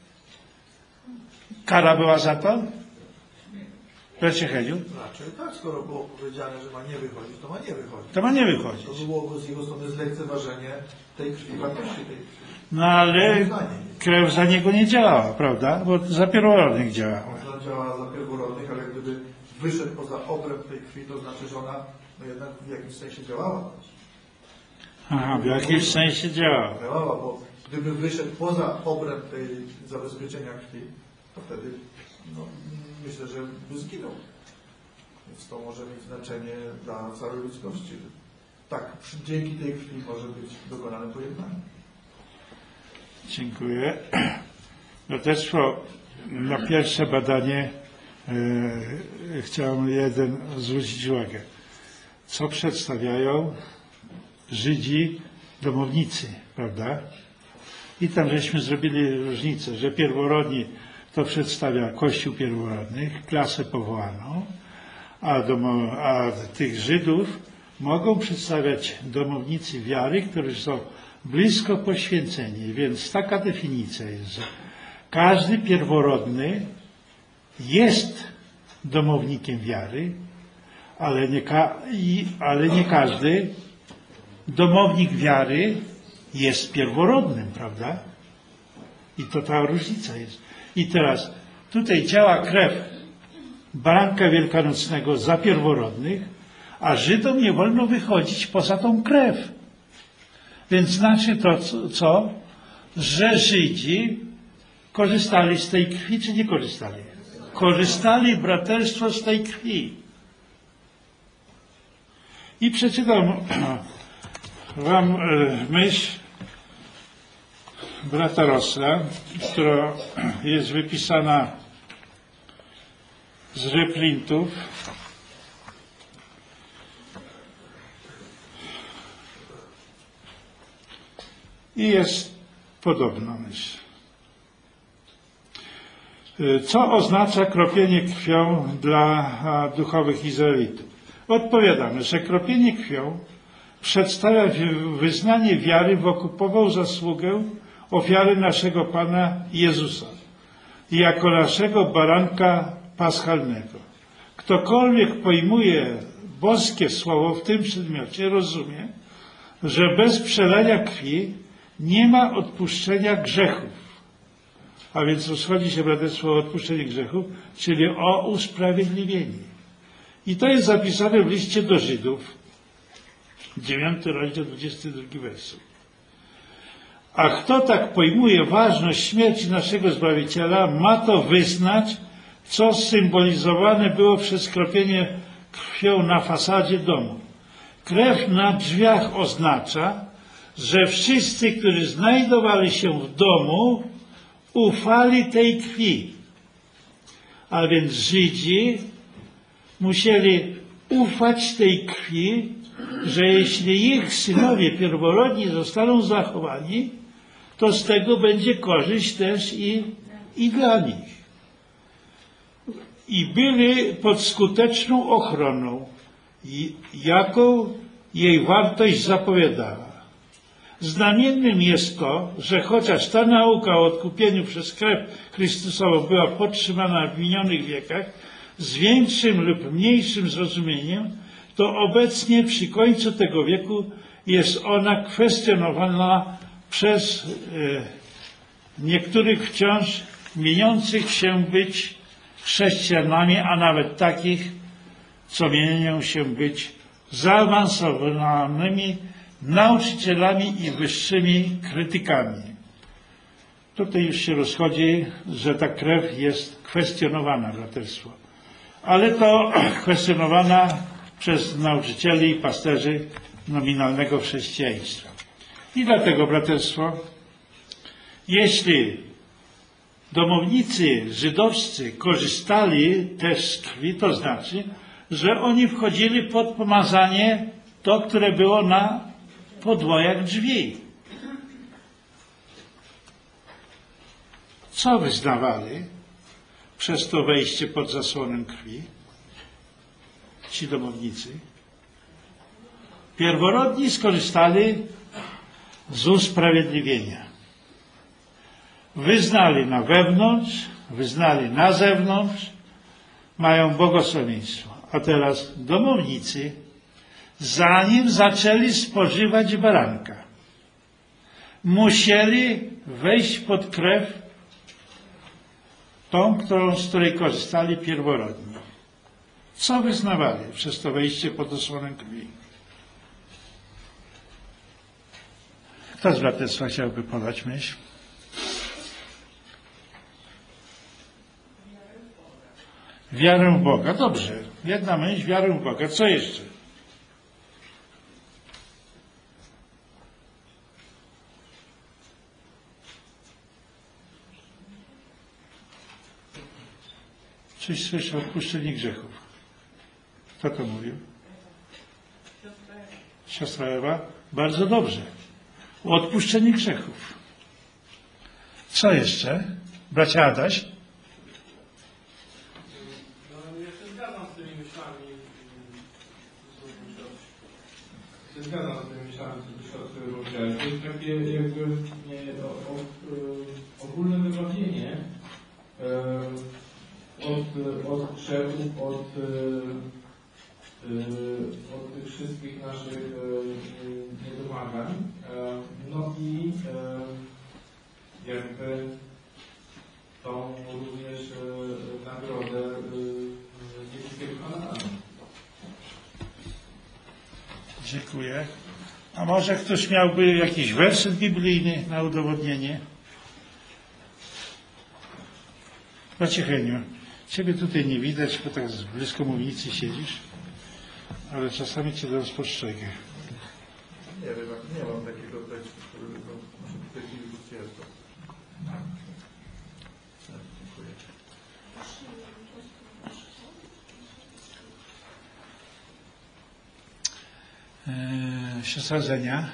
Kara była za to? Bracie Heniu? Raczej tak, skoro było powiedziane, że ma nie wychodzić, to ma nie wychodzić. To ma nie wychodzić. To było z jego strony zlekceważenie tej krwi, wartości tej krwi. No ale krew za niego nie działała, prawda? Bo za pierworodnych działała. Ona działała za pierworodnych, ale gdyby wyszedł poza obręb tej krwi, to znaczy, że ona no jednak w jakimś sensie działała. Aha, w jakimś sensie działała. Działała, bo gdyby wyszedł poza obręb tej zabezpieczenia krwi, to wtedy no, myślę, że by zginął. Więc to może mieć znaczenie dla całej ludzkości. Tak, dzięki tej krwi może być dokonane pojednanie. Dziękuję. Braterstwo, na pierwsze badanie e, chciałem jeden zwrócić uwagę. Co przedstawiają Żydzi domownicy, prawda? I tam żeśmy zrobili różnicę, że pierworodni to przedstawia Kościół pierworodnych, klasę powołaną, a, domo, a tych Żydów mogą przedstawiać domownicy wiary, którzy są blisko poświęceni. Więc taka definicja jest, że każdy pierworodny jest domownikiem wiary, ale nie, ka, i, ale nie każdy domownik wiary jest pierworodnym, prawda? I to ta różnica jest. I teraz tutaj działa krew baranka wielkanocnego za pierworodnych, a Żydom nie wolno wychodzić poza tą krew. Więc znaczy to co? Że Żydzi korzystali z tej krwi, czy nie korzystali? Korzystali braterstwo z tej krwi. I przeczytam wam myśl brata Rossla, która jest wypisana z reprintów. I jest podobna myśl. Co oznacza kropienie krwią dla duchowych Izraelitów? Odpowiadamy, że kropienie krwią przedstawia wyznanie wiary w okupową zasługę ofiary naszego Pana Jezusa jako naszego baranka paschalnego. Ktokolwiek pojmuje boskie słowo w tym przedmiocie, rozumie, że bez przelania krwi nie ma odpuszczenia grzechów. A więc rozchodzi się braterstwo o odpuszczenie grzechów, czyli o usprawiedliwienie. I to jest zapisane w liście do Żydów, dziewiąty rozdział, dwudziesty drugi werset. A kto tak pojmuje ważność śmierci naszego Zbawiciela, ma to wyznać, co symbolizowane było przez kropienie krwią na fasadzie domu. Krew na drzwiach oznacza, że wszyscy, którzy znajdowali się w domu, ufali tej krwi. A więc Żydzi musieli ufać tej krwi, że jeśli ich synowie pierworodni zostaną zachowani, to z tego będzie korzyść też i, i dla nich. I byli pod skuteczną ochroną, jaką jej wartość zapowiadała. Znamiennym jest to, że chociaż ta nauka o odkupieniu przez krew Chrystusową była podtrzymana w minionych wiekach z większym lub mniejszym zrozumieniem, to obecnie przy końcu tego wieku jest ona kwestionowana przez e, niektórych wciąż mieniących się być chrześcijanami, a nawet takich, co mienią się być zaawansowanymi nauczycielami i wyższymi krytykami. Tutaj już się rozchodzi, że ta krew jest kwestionowana, braterstwo. Ale to kwestionowana przez nauczycieli i pasterzy nominalnego chrześcijaństwa. I dlatego, braterstwo, jeśli domownicy żydowscy korzystali też z krwi, to znaczy, że oni wchodzili pod pomazanie to, które było na podwojach drzwi. Co wyznawali przez to wejście pod zasłonem krwi ci domownicy? Pierworodni skorzystali z usprawiedliwienia. Wyznali na wewnątrz, wyznali na zewnątrz, mają błogosławieństwo. A teraz domownicy, zanim zaczęli spożywać baranka, musieli wejść pod krew tą, którą, z której korzystali pierworodni. Co wyznawali przez to wejście pod osłonem krwi? Kto z braterstwa chciałby podać myśl? Wiarę w Boga. Dobrze. Jedna myśl, wiarę w Boga. Co jeszcze? Czyś słyszał odpuszczenie grzechów. Kto to mówił? Siostra Ewa? Bardzo dobrze. Odpuszczenie grzechów. Co jeszcze? Bracia Adaś? Ja się zgadzam z tymi myślami. Się zgadzam z tymi myślami, co siostry powiedziały. To jest takie jakby nie, o, o, o, ogólne wybawienie e, od, od grzechów, od, e, od tych wszystkich naszych e, niedomagań. E, no i e, jakby tą również e, nagrodę e, niebieskiego Kanaanu. Dziękuję. A może ktoś miałby jakiś werset biblijny na udowodnienie? Bracie Heniu, ciebie tutaj nie widać, bo tak z blisko mównicy siedzisz, ale czasami cię rozpostrzegę. Nie wiem, nie mam takiego tekstu, który by w tej chwili stwierdzał. Dziękuję. Eee, siostra Zenia.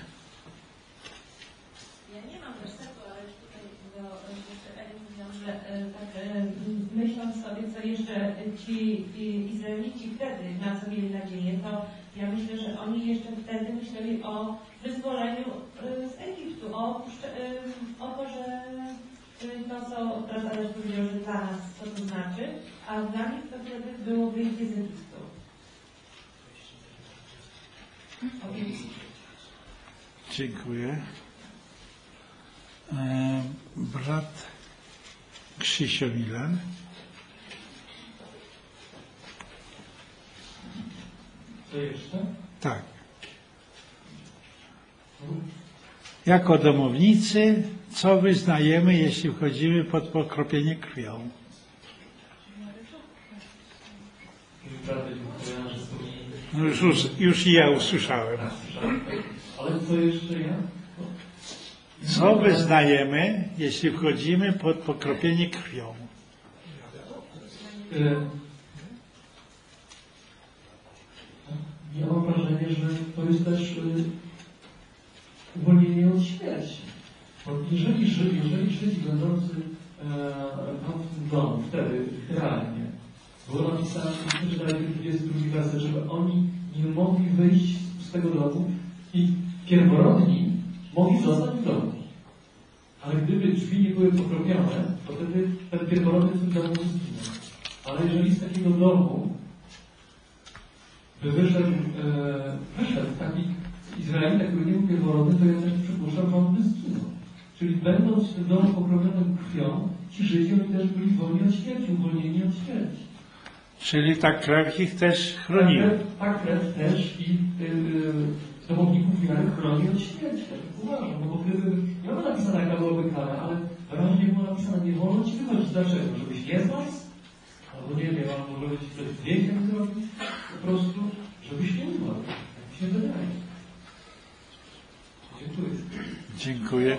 Ja nie mam wersetu, ale już tutaj do siostry Eli mówiłam, że e, tak e, myśląc sobie, co jeszcze ci i Izraelici wtedy, na co mieli nadzieję, to ja myślę, że oni jeszcze wtedy myśleli o wyzwoleniu e, z Egiptu, o, e, o to, że e, to, co brata też powiedział, że dla nas co to znaczy, a dla nich to wtedy było wyjście z Egiptu. Dziękuję. E, brat Krzysio Milan. Co jeszcze? Tak. Jako domownicy, co wyznajemy, jeśli wchodzimy pod pokropienie krwią? No już, już, już i ja usłyszałem. Ale co jeszcze ja? Co wyznajemy, jeśli wchodzimy pod pokropienie krwią? Ja mam wrażenie, że to jest też uwolnienie od śmierci. Bo jeżeli Żydzi, jeżeli Żydzi będący tam w tym domu, wtedy realnie, było napisane w dwudziestym drugim wersie, żeby oni nie mogli wyjść z tego domu i pierworodni mogli zostać w domu. Ale gdyby drzwi nie były pokropione, to wtedy ten pierworodny w tym domu nie zginął. Ale jeżeli z takiego domu by wyszedł, e, wyszedł taki Izraelita, który nie był pierworodny, to ja też przypuszczam, że on by zginął. Czyli będąc w tym domu pokropionym krwią, ci Żydzi oni też byli wolni od śmierci, uwolnieni od śmierci. Czyli ta krew ich też chroniła. Ta krew też i yy, domowników wiary chroni od śmierci. Tak uważam, no bo gdyby nie była napisana, jaka byłaby kara, ale raczej nie była napisana, nie wolno ci wychodzić. Dlaczego? Żebyś nie zmarł? Albo nie wiem, a może być przed wiekiem zrobić? Po prostu, żebyś nie umarł. Tak mi się wydaje. Dziękuję. Dziękuję.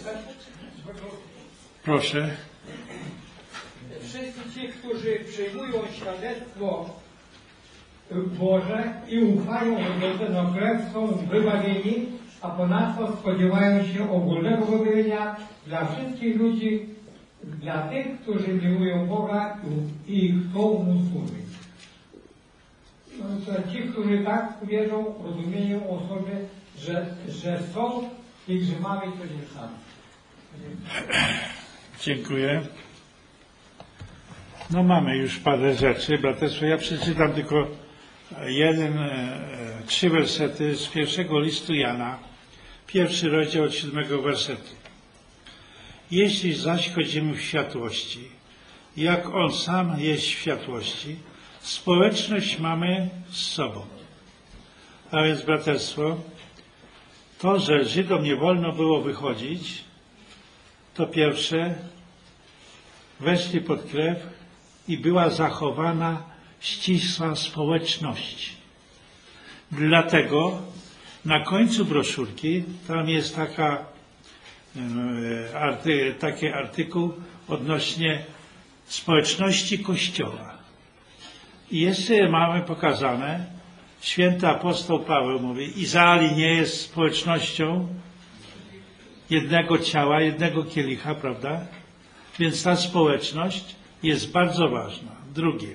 Proszę. Wszyscy ci, którzy przyjmują świadectwo Boże i ufają, że ten okres są wybawieni, a ponadto spodziewają się ogólnego wybawienia dla wszystkich ludzi, dla tych, którzy miłują Boga i chcą Mu służyć. No, to ci, którzy tak wierzą, rozumieją o sobie, że, że są i że mamy to nie sami. Dziękuję. No mamy już parę rzeczy, braterstwo. Ja przeczytam tylko jeden, e, trzy wersety z pierwszego listu Jana, pierwszy rozdział od siódmego wersetu. Jeśli zaś chodzimy w światłości, jak On sam jest w światłości, społeczność mamy z sobą. A więc, braterstwo, to, że Żydom nie wolno było wychodzić, to pierwsze, weszli pod krew i była zachowana ścisła społeczność. Dlatego na końcu broszurki tam jest taka, e, arty, taki artykuł odnośnie społeczności Kościoła. I jeszcze mamy pokazane, święty apostoł Paweł mówi, Izrael nie jest społecznością jednego ciała, jednego kielicha, prawda? Więc ta społeczność jest bardzo ważna. Drugie.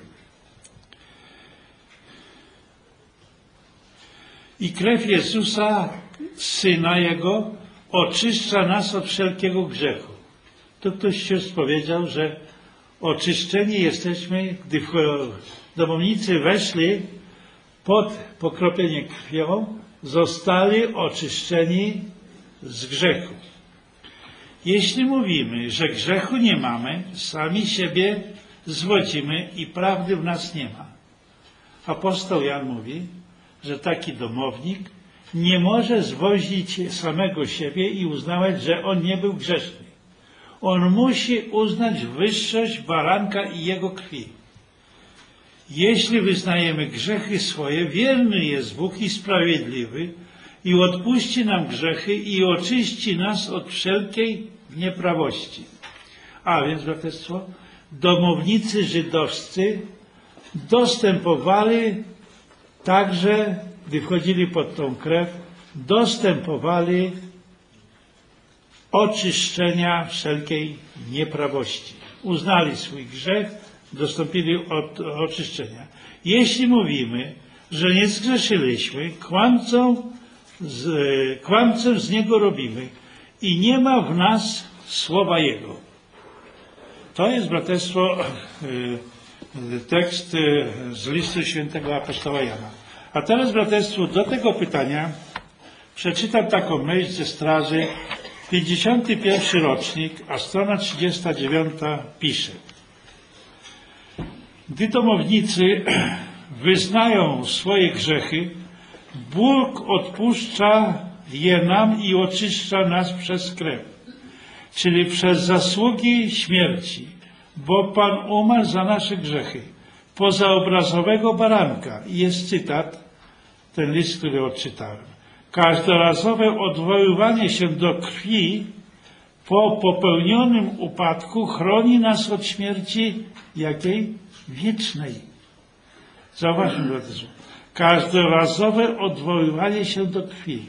I krew Jezusa, Syna Jego, oczyszcza nas od wszelkiego grzechu. To ktoś się powiedział, że oczyszczeni jesteśmy, gdy domownicy weszli pod pokropienie krwią, zostali oczyszczeni z grzechu. Jeśli mówimy, że grzechu nie mamy, sami siebie zwodzimy i prawdy w nas nie ma. Apostoł Jan mówi, że taki domownik nie może zwozić samego siebie i uznawać, że on nie był grzeszny. On musi uznać wyższość baranka i jego krwi. Jeśli wyznajemy grzechy swoje, wierny jest Bóg i sprawiedliwy i odpuści nam grzechy i oczyści nas od wszelkiej nieprawości. A więc, braterstwo, domownicy żydowscy dostępowali także, gdy wchodzili pod tą krew, dostępowali oczyszczenia wszelkiej nieprawości. Uznali swój grzech, dostąpili od oczyszczenia. Jeśli mówimy, że nie zgrzeszyliśmy, kłamcą z, kłamcę z niego robimy i nie ma w nas słowa Jego. To jest, braterstwo, tekst z listu świętego apostoła Jana. A teraz, braterstwo, do tego pytania przeczytam taką myśl ze straży. pięćdziesiąty pierwszy rocznik, a strona trzydziesta dziewiąta pisze. Gdy domownicy wyznają swoje grzechy, Bóg odpuszcza je nam i oczyszcza nas przez krew, czyli przez zasługi śmierci, bo Pan umarł za nasze grzechy. Poza obrazowego baranka, jest cytat, ten list, który odczytałem. Każdorazowe odwoływanie się do krwi po popełnionym upadku chroni nas od śmierci jakiej? Wiecznej. Zauważmy, braterze. Każdorazowe odwoływanie się do krwi.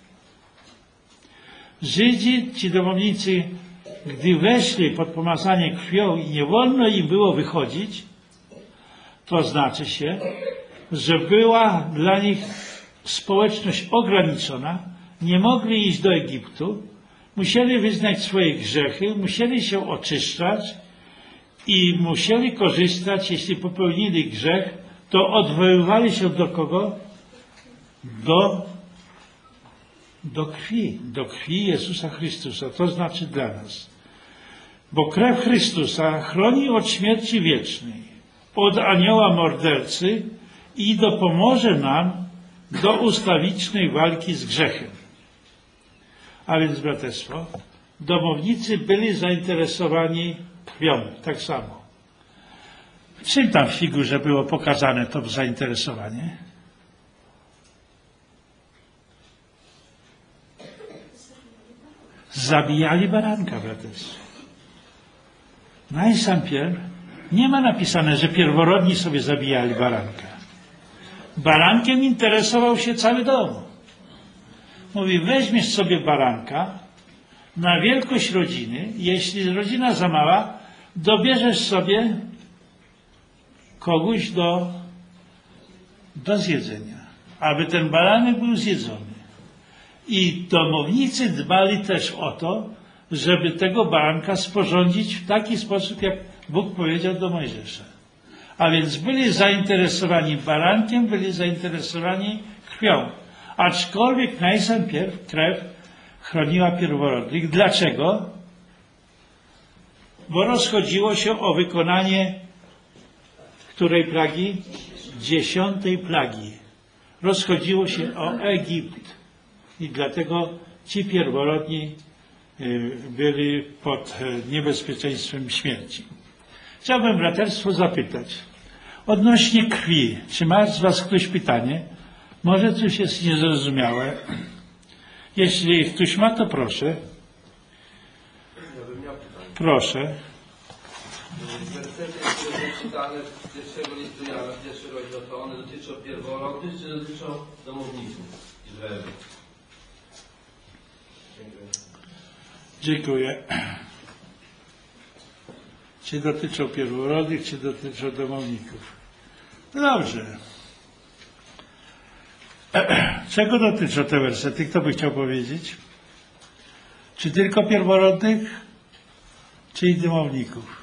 Żydzi, ci domownicy, gdy weszli pod pomazanie krwią i nie wolno im było wychodzić, to znaczy się, że była dla nich społeczność ograniczona, nie mogli iść do Egiptu, musieli wyznać swoje grzechy, musieli się oczyszczać i musieli korzystać, jeśli popełnili grzech, to odwoływali się do kogo? Do Do krwi, do krwi Jezusa Chrystusa, to znaczy dla nas. Bo krew Chrystusa chroni od śmierci wiecznej, od anioła mordercy i dopomoże nam do ustawicznej walki z grzechem. A więc, braterstwo, domownicy byli zainteresowani krwią, tak samo. Czym tam w figurze było pokazane to zainteresowanie? Zabijali baranka, braterstwo. Najsampierw nie ma napisane, że pierworodni sobie zabijali baranka. Barankiem interesował się cały dom. Mówi, weźmiesz sobie baranka na wielkość rodziny, jeśli rodzina za mała, dobierzesz sobie kogoś do, do zjedzenia, aby ten baranek był zjedzony. I domownicy dbali też o to, żeby tego baranka sporządzić w taki sposób, jak Bóg powiedział do Mojżesza. A więc byli zainteresowani barankiem, byli zainteresowani krwią. Aczkolwiek najpierw krew chroniła pierworodnych. Dlaczego? Bo rozchodziło się o wykonanie której plagi? Dziesiątej plagi. Rozchodziło się o Egipt. I dlatego ci pierworodni byli pod niebezpieczeństwem śmierci. Chciałbym braterstwo zapytać odnośnie krwi. Czy ma z was ktoś pytanie? Może coś jest niezrozumiałe. Jeśli ktoś ma, to proszę. Ja bym miał pytanie. Proszę. Wersety, które są czytane z pierwszego listu Jana, pierwszy rozdział, to one dotyczą pierworodnych, czy dotyczą domowników Izraela? Dziękuję. Dziękuję. Czy dotyczą pierworodnych, czy dotyczą domowników? No dobrze. Czego dotyczą te wersety? Kto by chciał powiedzieć? Czy tylko pierworodnych, czy i domowników?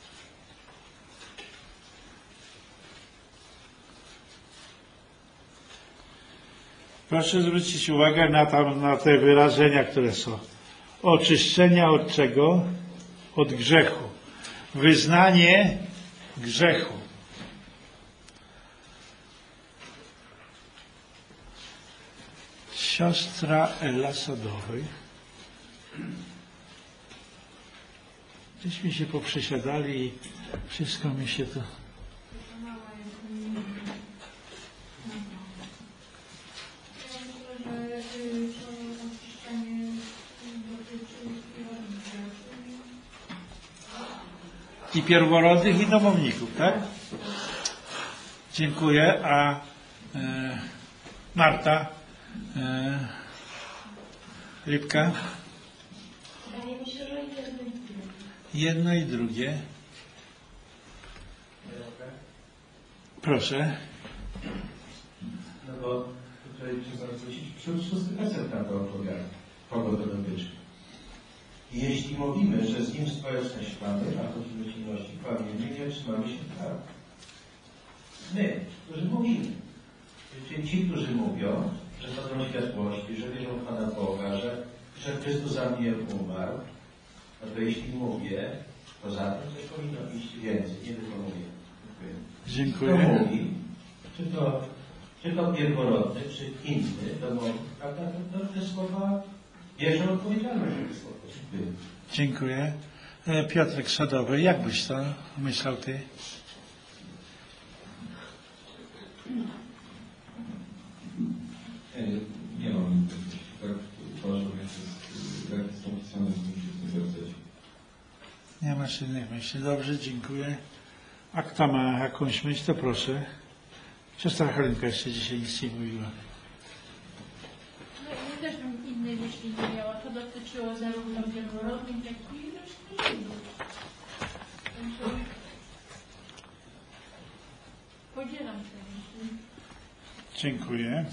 Proszę zwrócić uwagę na, tam, na te wyrażenia, które są. Oczyszczenia od czego? Od grzechu. Wyznanie grzechu. Siostra Ela Sadowej. Gdzieśmy się poprzesiadali i wszystko mi się to... I pierworodnych, i domowników, tak? Dziękuję. A e, Marta e, Rybka? Ja myślę, że jedno i drugie. Jedno i drugie. Proszę. No bo tutaj trzeba zwrócić szósty werset na to odpowiada. Kogo to dotyczy? I jeśli mówimy, że z nim społeczność mamy, a chodzimy ciemności, kłamiemy, nie trzymamy się prawa. My, którzy mówimy. Czyli ci, którzy mówią, że chodzą światłości, że wierzą w Pana Boga, że, że Chrystus za mnie umarł, no to jeśli mówię, to za tym coś powinno iść więcej, nie tylko mówię. Dziękuję. Kto mówi, czy to, czy to pierworodny, czy inny domownik, prawda, to, to te słowa bierze odpowiedzialność za te słowa. Dziękuję. Dziękuję. E, Piotrek Sadowy, jak byś to myślał ty? Nie mam tak uważam, jak jest napisane w tym wersecie. Nie masz innych myśli. Dobrze, dziękuję. A kto ma jakąś myśl, to proszę. Siostra Halinka jeszcze dzisiaj nic nie mówiła. No, ja też bym innej myśli nie miała. To dotyczyło zarówno pierworodnych, jak i reszty innych. Także podzielam te myśli. Dziękuję.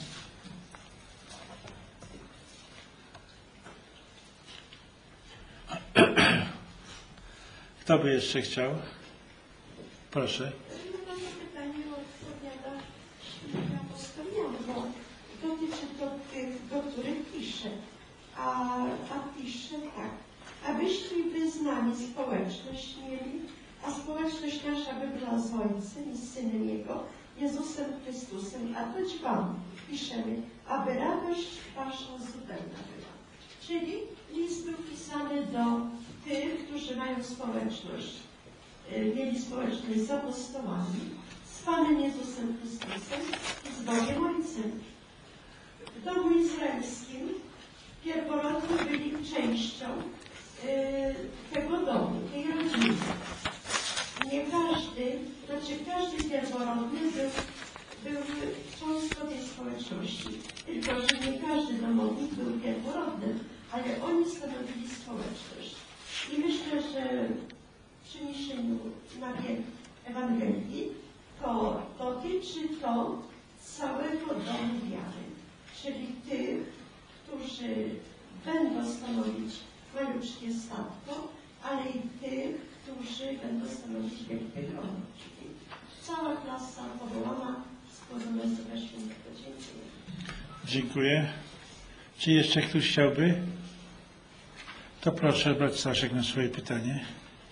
Kto by jeszcze chciał? Proszę. Na to pytanie odpowiada apostol Jan, bo dotyczy to tych, do których pisze. pisze. A, a pisze tak. Abyśmy wyznani społeczność mieli, a społeczność nasza by była z Ojcem i z Synem Jego, Jezusem Chrystusem, a choć Wam piszemy, aby radość Waszą zupełna była. Czyli list był pisany do tych, którzy mają społeczność, mieli społeczność z apostołami, z Panem Jezusem Chrystusem i z Bogiem Ojcem. W domu izraelskim pierworodni byli częścią y, tego domu, tej rodziny. Nie każdy, znaczy każdy pierworodny był, był cząstką tej społeczności. Tylko, że nie każdy domownik był pierworodnym, ale oni stanowili społeczność. I myślę, że przy niesieniu Ewangelii to dotyczy to całego domu wiary, czyli tych, którzy będą stanowić maluczkie statko, ale i tych, którzy będą stanowić wielkie grono. Czyli cała klasa powołana składana z Ducha Świętego. Dziękuję. Dziękuję. Czy jeszcze ktoś chciałby? To proszę, brat Staszek, na swoje pytanie.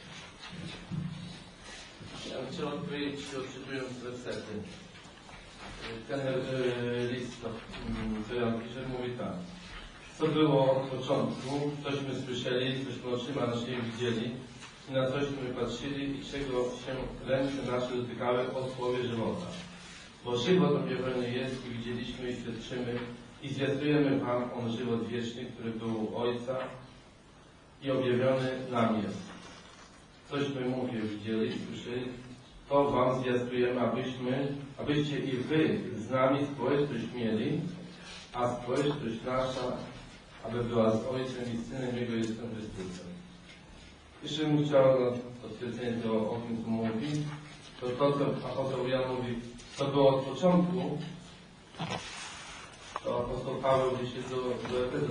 Ja chciałem odpowiedzieć, odczytując wersety. Ten e, list, co ja piszę, mówi tak. Co było od początku, cośmy słyszeli, cośmy oczyma naszymi widzieli i na cośmy patrzyli i czego się ręce nasze dotykały o słowie żywota. Bo żywot objawiony jest i widzieliśmy i świadczymy i zwiastujemy Wam on żywot wieczny, który był u Ojca i objawiony nam jest. Cośmy mówię, widzieli, słyszeli, to Wam zwiastujemy, abyśmy, abyście i Wy z nami społeczność mieli, a społeczność nasza, aby była z Ojcem i Synem Jego Jezusem Chrystusem. Jeszcze bym chciał na potwierdzenie to, o tym, co mówi, to to, co apostoł Jan mówi, to było od początku, to apostoł Paweł gdzieś jest do, do Efezu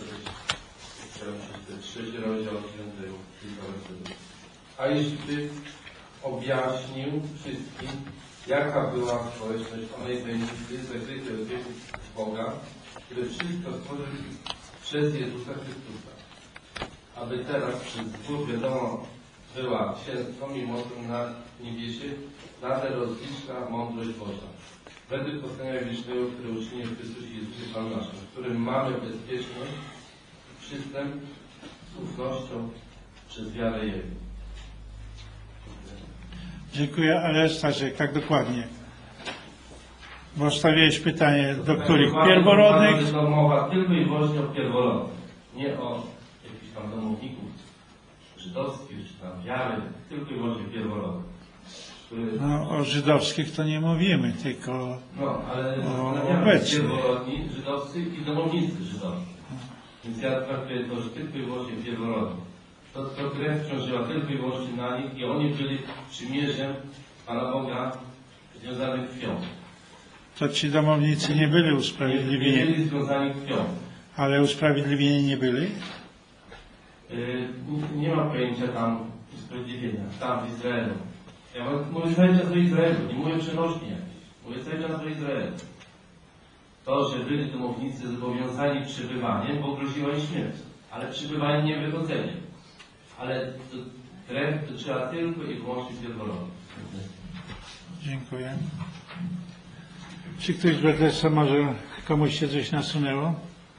trzeci rozdział dziewiątego A jeśli objaśnił wszystkim, jaka była społeczność onej tajemnicy zakrytej od wieku Boga, który wszystko stworzył przez Jezusa Chrystusa, aby teraz przez dwóch wiadomo była świętą i mocą na niebiesie, nade rozliczna mądrość Boża. Według postanowienia wiecznego, które uczynił w Chrystusie Jezusie Panu naszym, w którym mamy bezpieczność, przystęp z ufnością przez wiarę Jego. Dziękuję, ale Staszek, tak dokładnie. Bo stawiałeś pytanie, do których pierworodnych... Jest to mowa tylko i wyłącznie o pierworodnych, nie o jakichś tam domowników żydowskich, czy tam wiary, tylko i wyłącznie pierworodnych. Który... No, o żydowskich to nie mówimy, tylko no, ale o obecnych. Pierworodni żydowscy i domownicy żydowscy. Więc ja traktuję to, że tylko i wyłącznie pierworodni. To, to krew ciążyła tylko i wyłącznie na nich i oni byli przymierzem Pana Boga związanych krwią. To ci domownicy nie byli usprawiedliwieni. Nie byli związani krwią. Ale usprawiedliwieni nie byli? Yy, nie ma pojęcia tam usprawiedliwienia, tam w Izraelu. Ja mówię cały czas o Izraelu, nie mówię przenośnie jakieś. Mówię cały czas o Izraelu. To, że byli domownicy zobowiązani przebywaniem, bo groziła im śmierć. Ale przebywanie nie wychodzenie. Ale to, krew to trzeba tylko i wyłącznie pierworodnych. Dziękuję. Czy ktoś z braterstwa może komuś się coś nasunęło?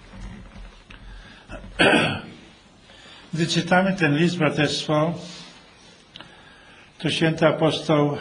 Gdy czytamy ten list, braterstwo, to święty apostoł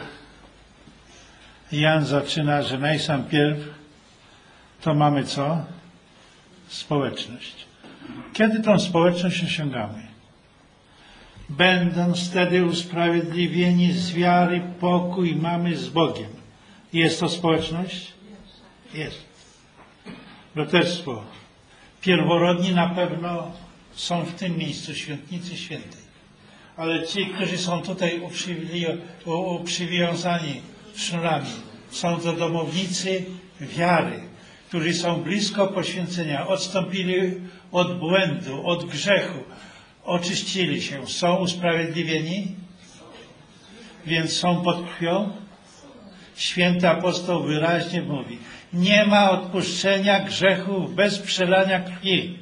Jan zaczyna, że najsam pierw to mamy co? Społeczność. Kiedy tą społeczność osiągamy? Będąc wtedy usprawiedliwieni z wiary, pokój mamy z Bogiem. Jest to społeczność? Jest. Braterstwo, pierworodni na pewno są w tym miejscu świętnicy świętej. Ale ci, którzy są tutaj uprzywiązani sznurami, są to domownicy wiary, którzy są blisko poświęcenia, odstąpili od błędu, od grzechu, oczyścili się, są usprawiedliwieni, więc są pod krwią. święty apostoł wyraźnie mówi, nie ma odpuszczenia grzechów bez przelania krwi.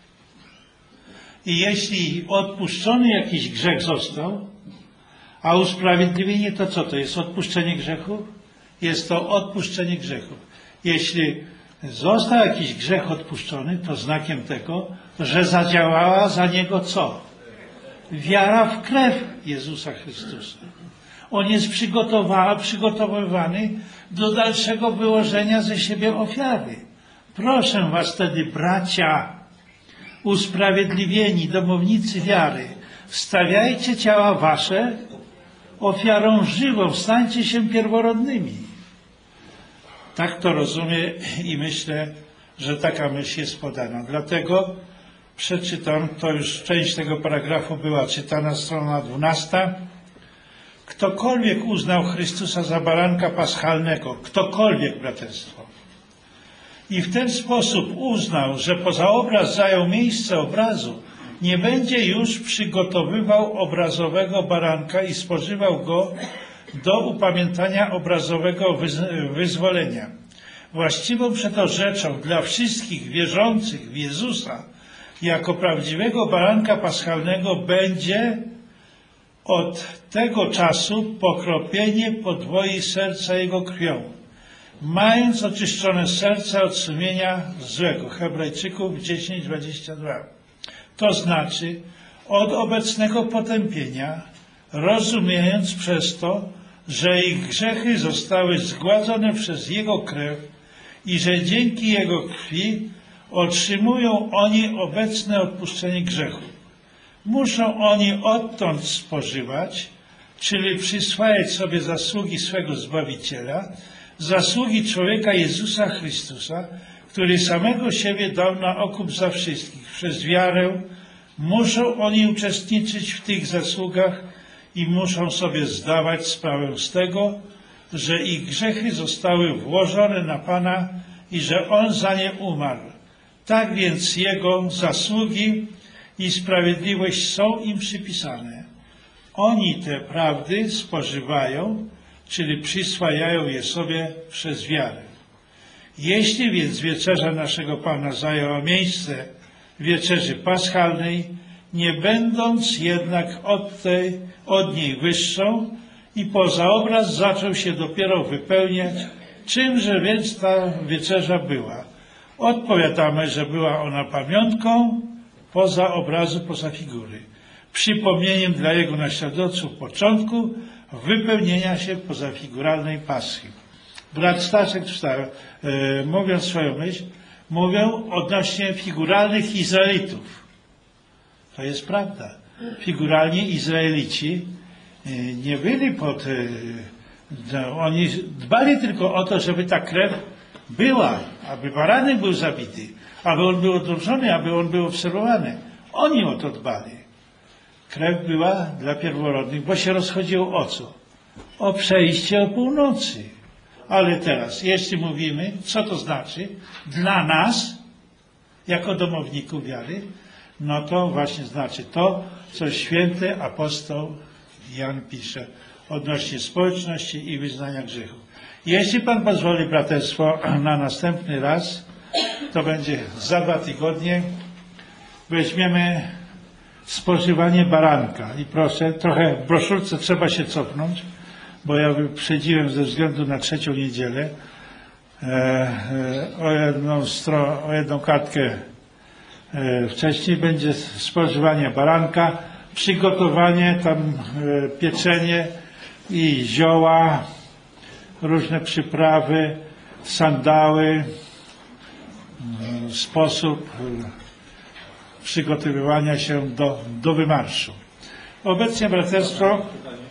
I jeśli odpuszczony jakiś grzech został, a usprawiedliwienie to co to jest? Odpuszczenie grzechów? Jest to odpuszczenie grzechów. Jeśli został jakiś grzech odpuszczony, to znakiem tego, że zadziałała za niego co? Wiara w krew Jezusa Chrystusa. On jest przygotowywany do dalszego wyłożenia ze siebie ofiary. Proszę was wtedy, bracia, usprawiedliwieni, domownicy wiary, stawiajcie ciała wasze ofiarą żywą, stańcie się pierworodnymi. Tak to rozumiem i myślę, że taka myśl jest podana. Dlatego przeczytam, to już część tego paragrafu była czytana, strona dwunasta. Ktokolwiek uznał Chrystusa za baranka paschalnego, ktokolwiek, braterstwo, i w ten sposób uznał, że poza obraz zajął miejsce obrazu, nie będzie już przygotowywał obrazowego baranka i spożywał go do upamiętania obrazowego wyzwolenia. Właściwą przeto rzeczą dla wszystkich wierzących w Jezusa jako prawdziwego baranka paschalnego będzie od tego czasu pokropienie podwoi serca Jego krwią, mając oczyszczone serce od sumienia złego. Hebrajczyków dziesięć, dwadzieścia dwa. To znaczy od obecnego potępienia, rozumiejąc przez to, że ich grzechy zostały zgładzone przez Jego krew i że dzięki Jego krwi otrzymują oni obecne odpuszczenie grzechów. Muszą oni odtąd spożywać, czyli przyswajać sobie zasługi swego Zbawiciela, zasługi człowieka Jezusa Chrystusa, który samego siebie dał na okup za wszystkich. Przez wiarę muszą oni uczestniczyć w tych zasługach i muszą sobie zdawać sprawę z tego, że ich grzechy zostały włożone na Pana i że On za nie umarł. Tak więc Jego zasługi i sprawiedliwość są im przypisane. Oni te prawdy spożywają, czyli przyswajają je sobie przez wiarę. Jeśli więc wieczerza naszego Pana zajęła miejsce wieczerzy paschalnej, nie będąc jednak od, tej, od niej wyższą i poza obraz zaczął się dopiero wypełniać, czymże więc ta wieczerza była? Odpowiadamy, że była ona pamiątką poza obrazu, poza figury, przypomnieniem dla jego naśladowców początku wypełnienia się pozafiguralnej Paschy. Brat Staszek, e, mówiąc swoją myśl, mówią odnośnie figuralnych Izraelitów. To jest prawda. Figuralnie Izraelici e, nie byli pod... E, no, oni dbali tylko o to, żeby ta krew była, aby baranek był zabity, aby on był odrzucony, aby on był obserwowany. Oni o to dbali. Krew była dla pierworodnych, bo się rozchodziło o co? O przejście o północy. Ale teraz, jeśli mówimy, co to znaczy dla nas, jako domowników wiary, no to właśnie znaczy to, co święty apostoł Jan pisze odnośnie społeczności i wyznania grzechów. Jeśli Pan pozwoli, braterstwo, na następny raz, to będzie za dwa tygodnie, weźmiemy spożywanie baranka. I proszę, trochę w broszurce trzeba się cofnąć, bo ja wyprzedziłem ze względu na trzecią niedzielę e, e, o, jedną stro, o jedną kartkę e, wcześniej będzie spożywanie baranka, przygotowanie, tam e, pieczenie i zioła, różne przyprawy, sandały, e, sposób e, przygotowywania się do, do wymarszu. Obecnie braterstwo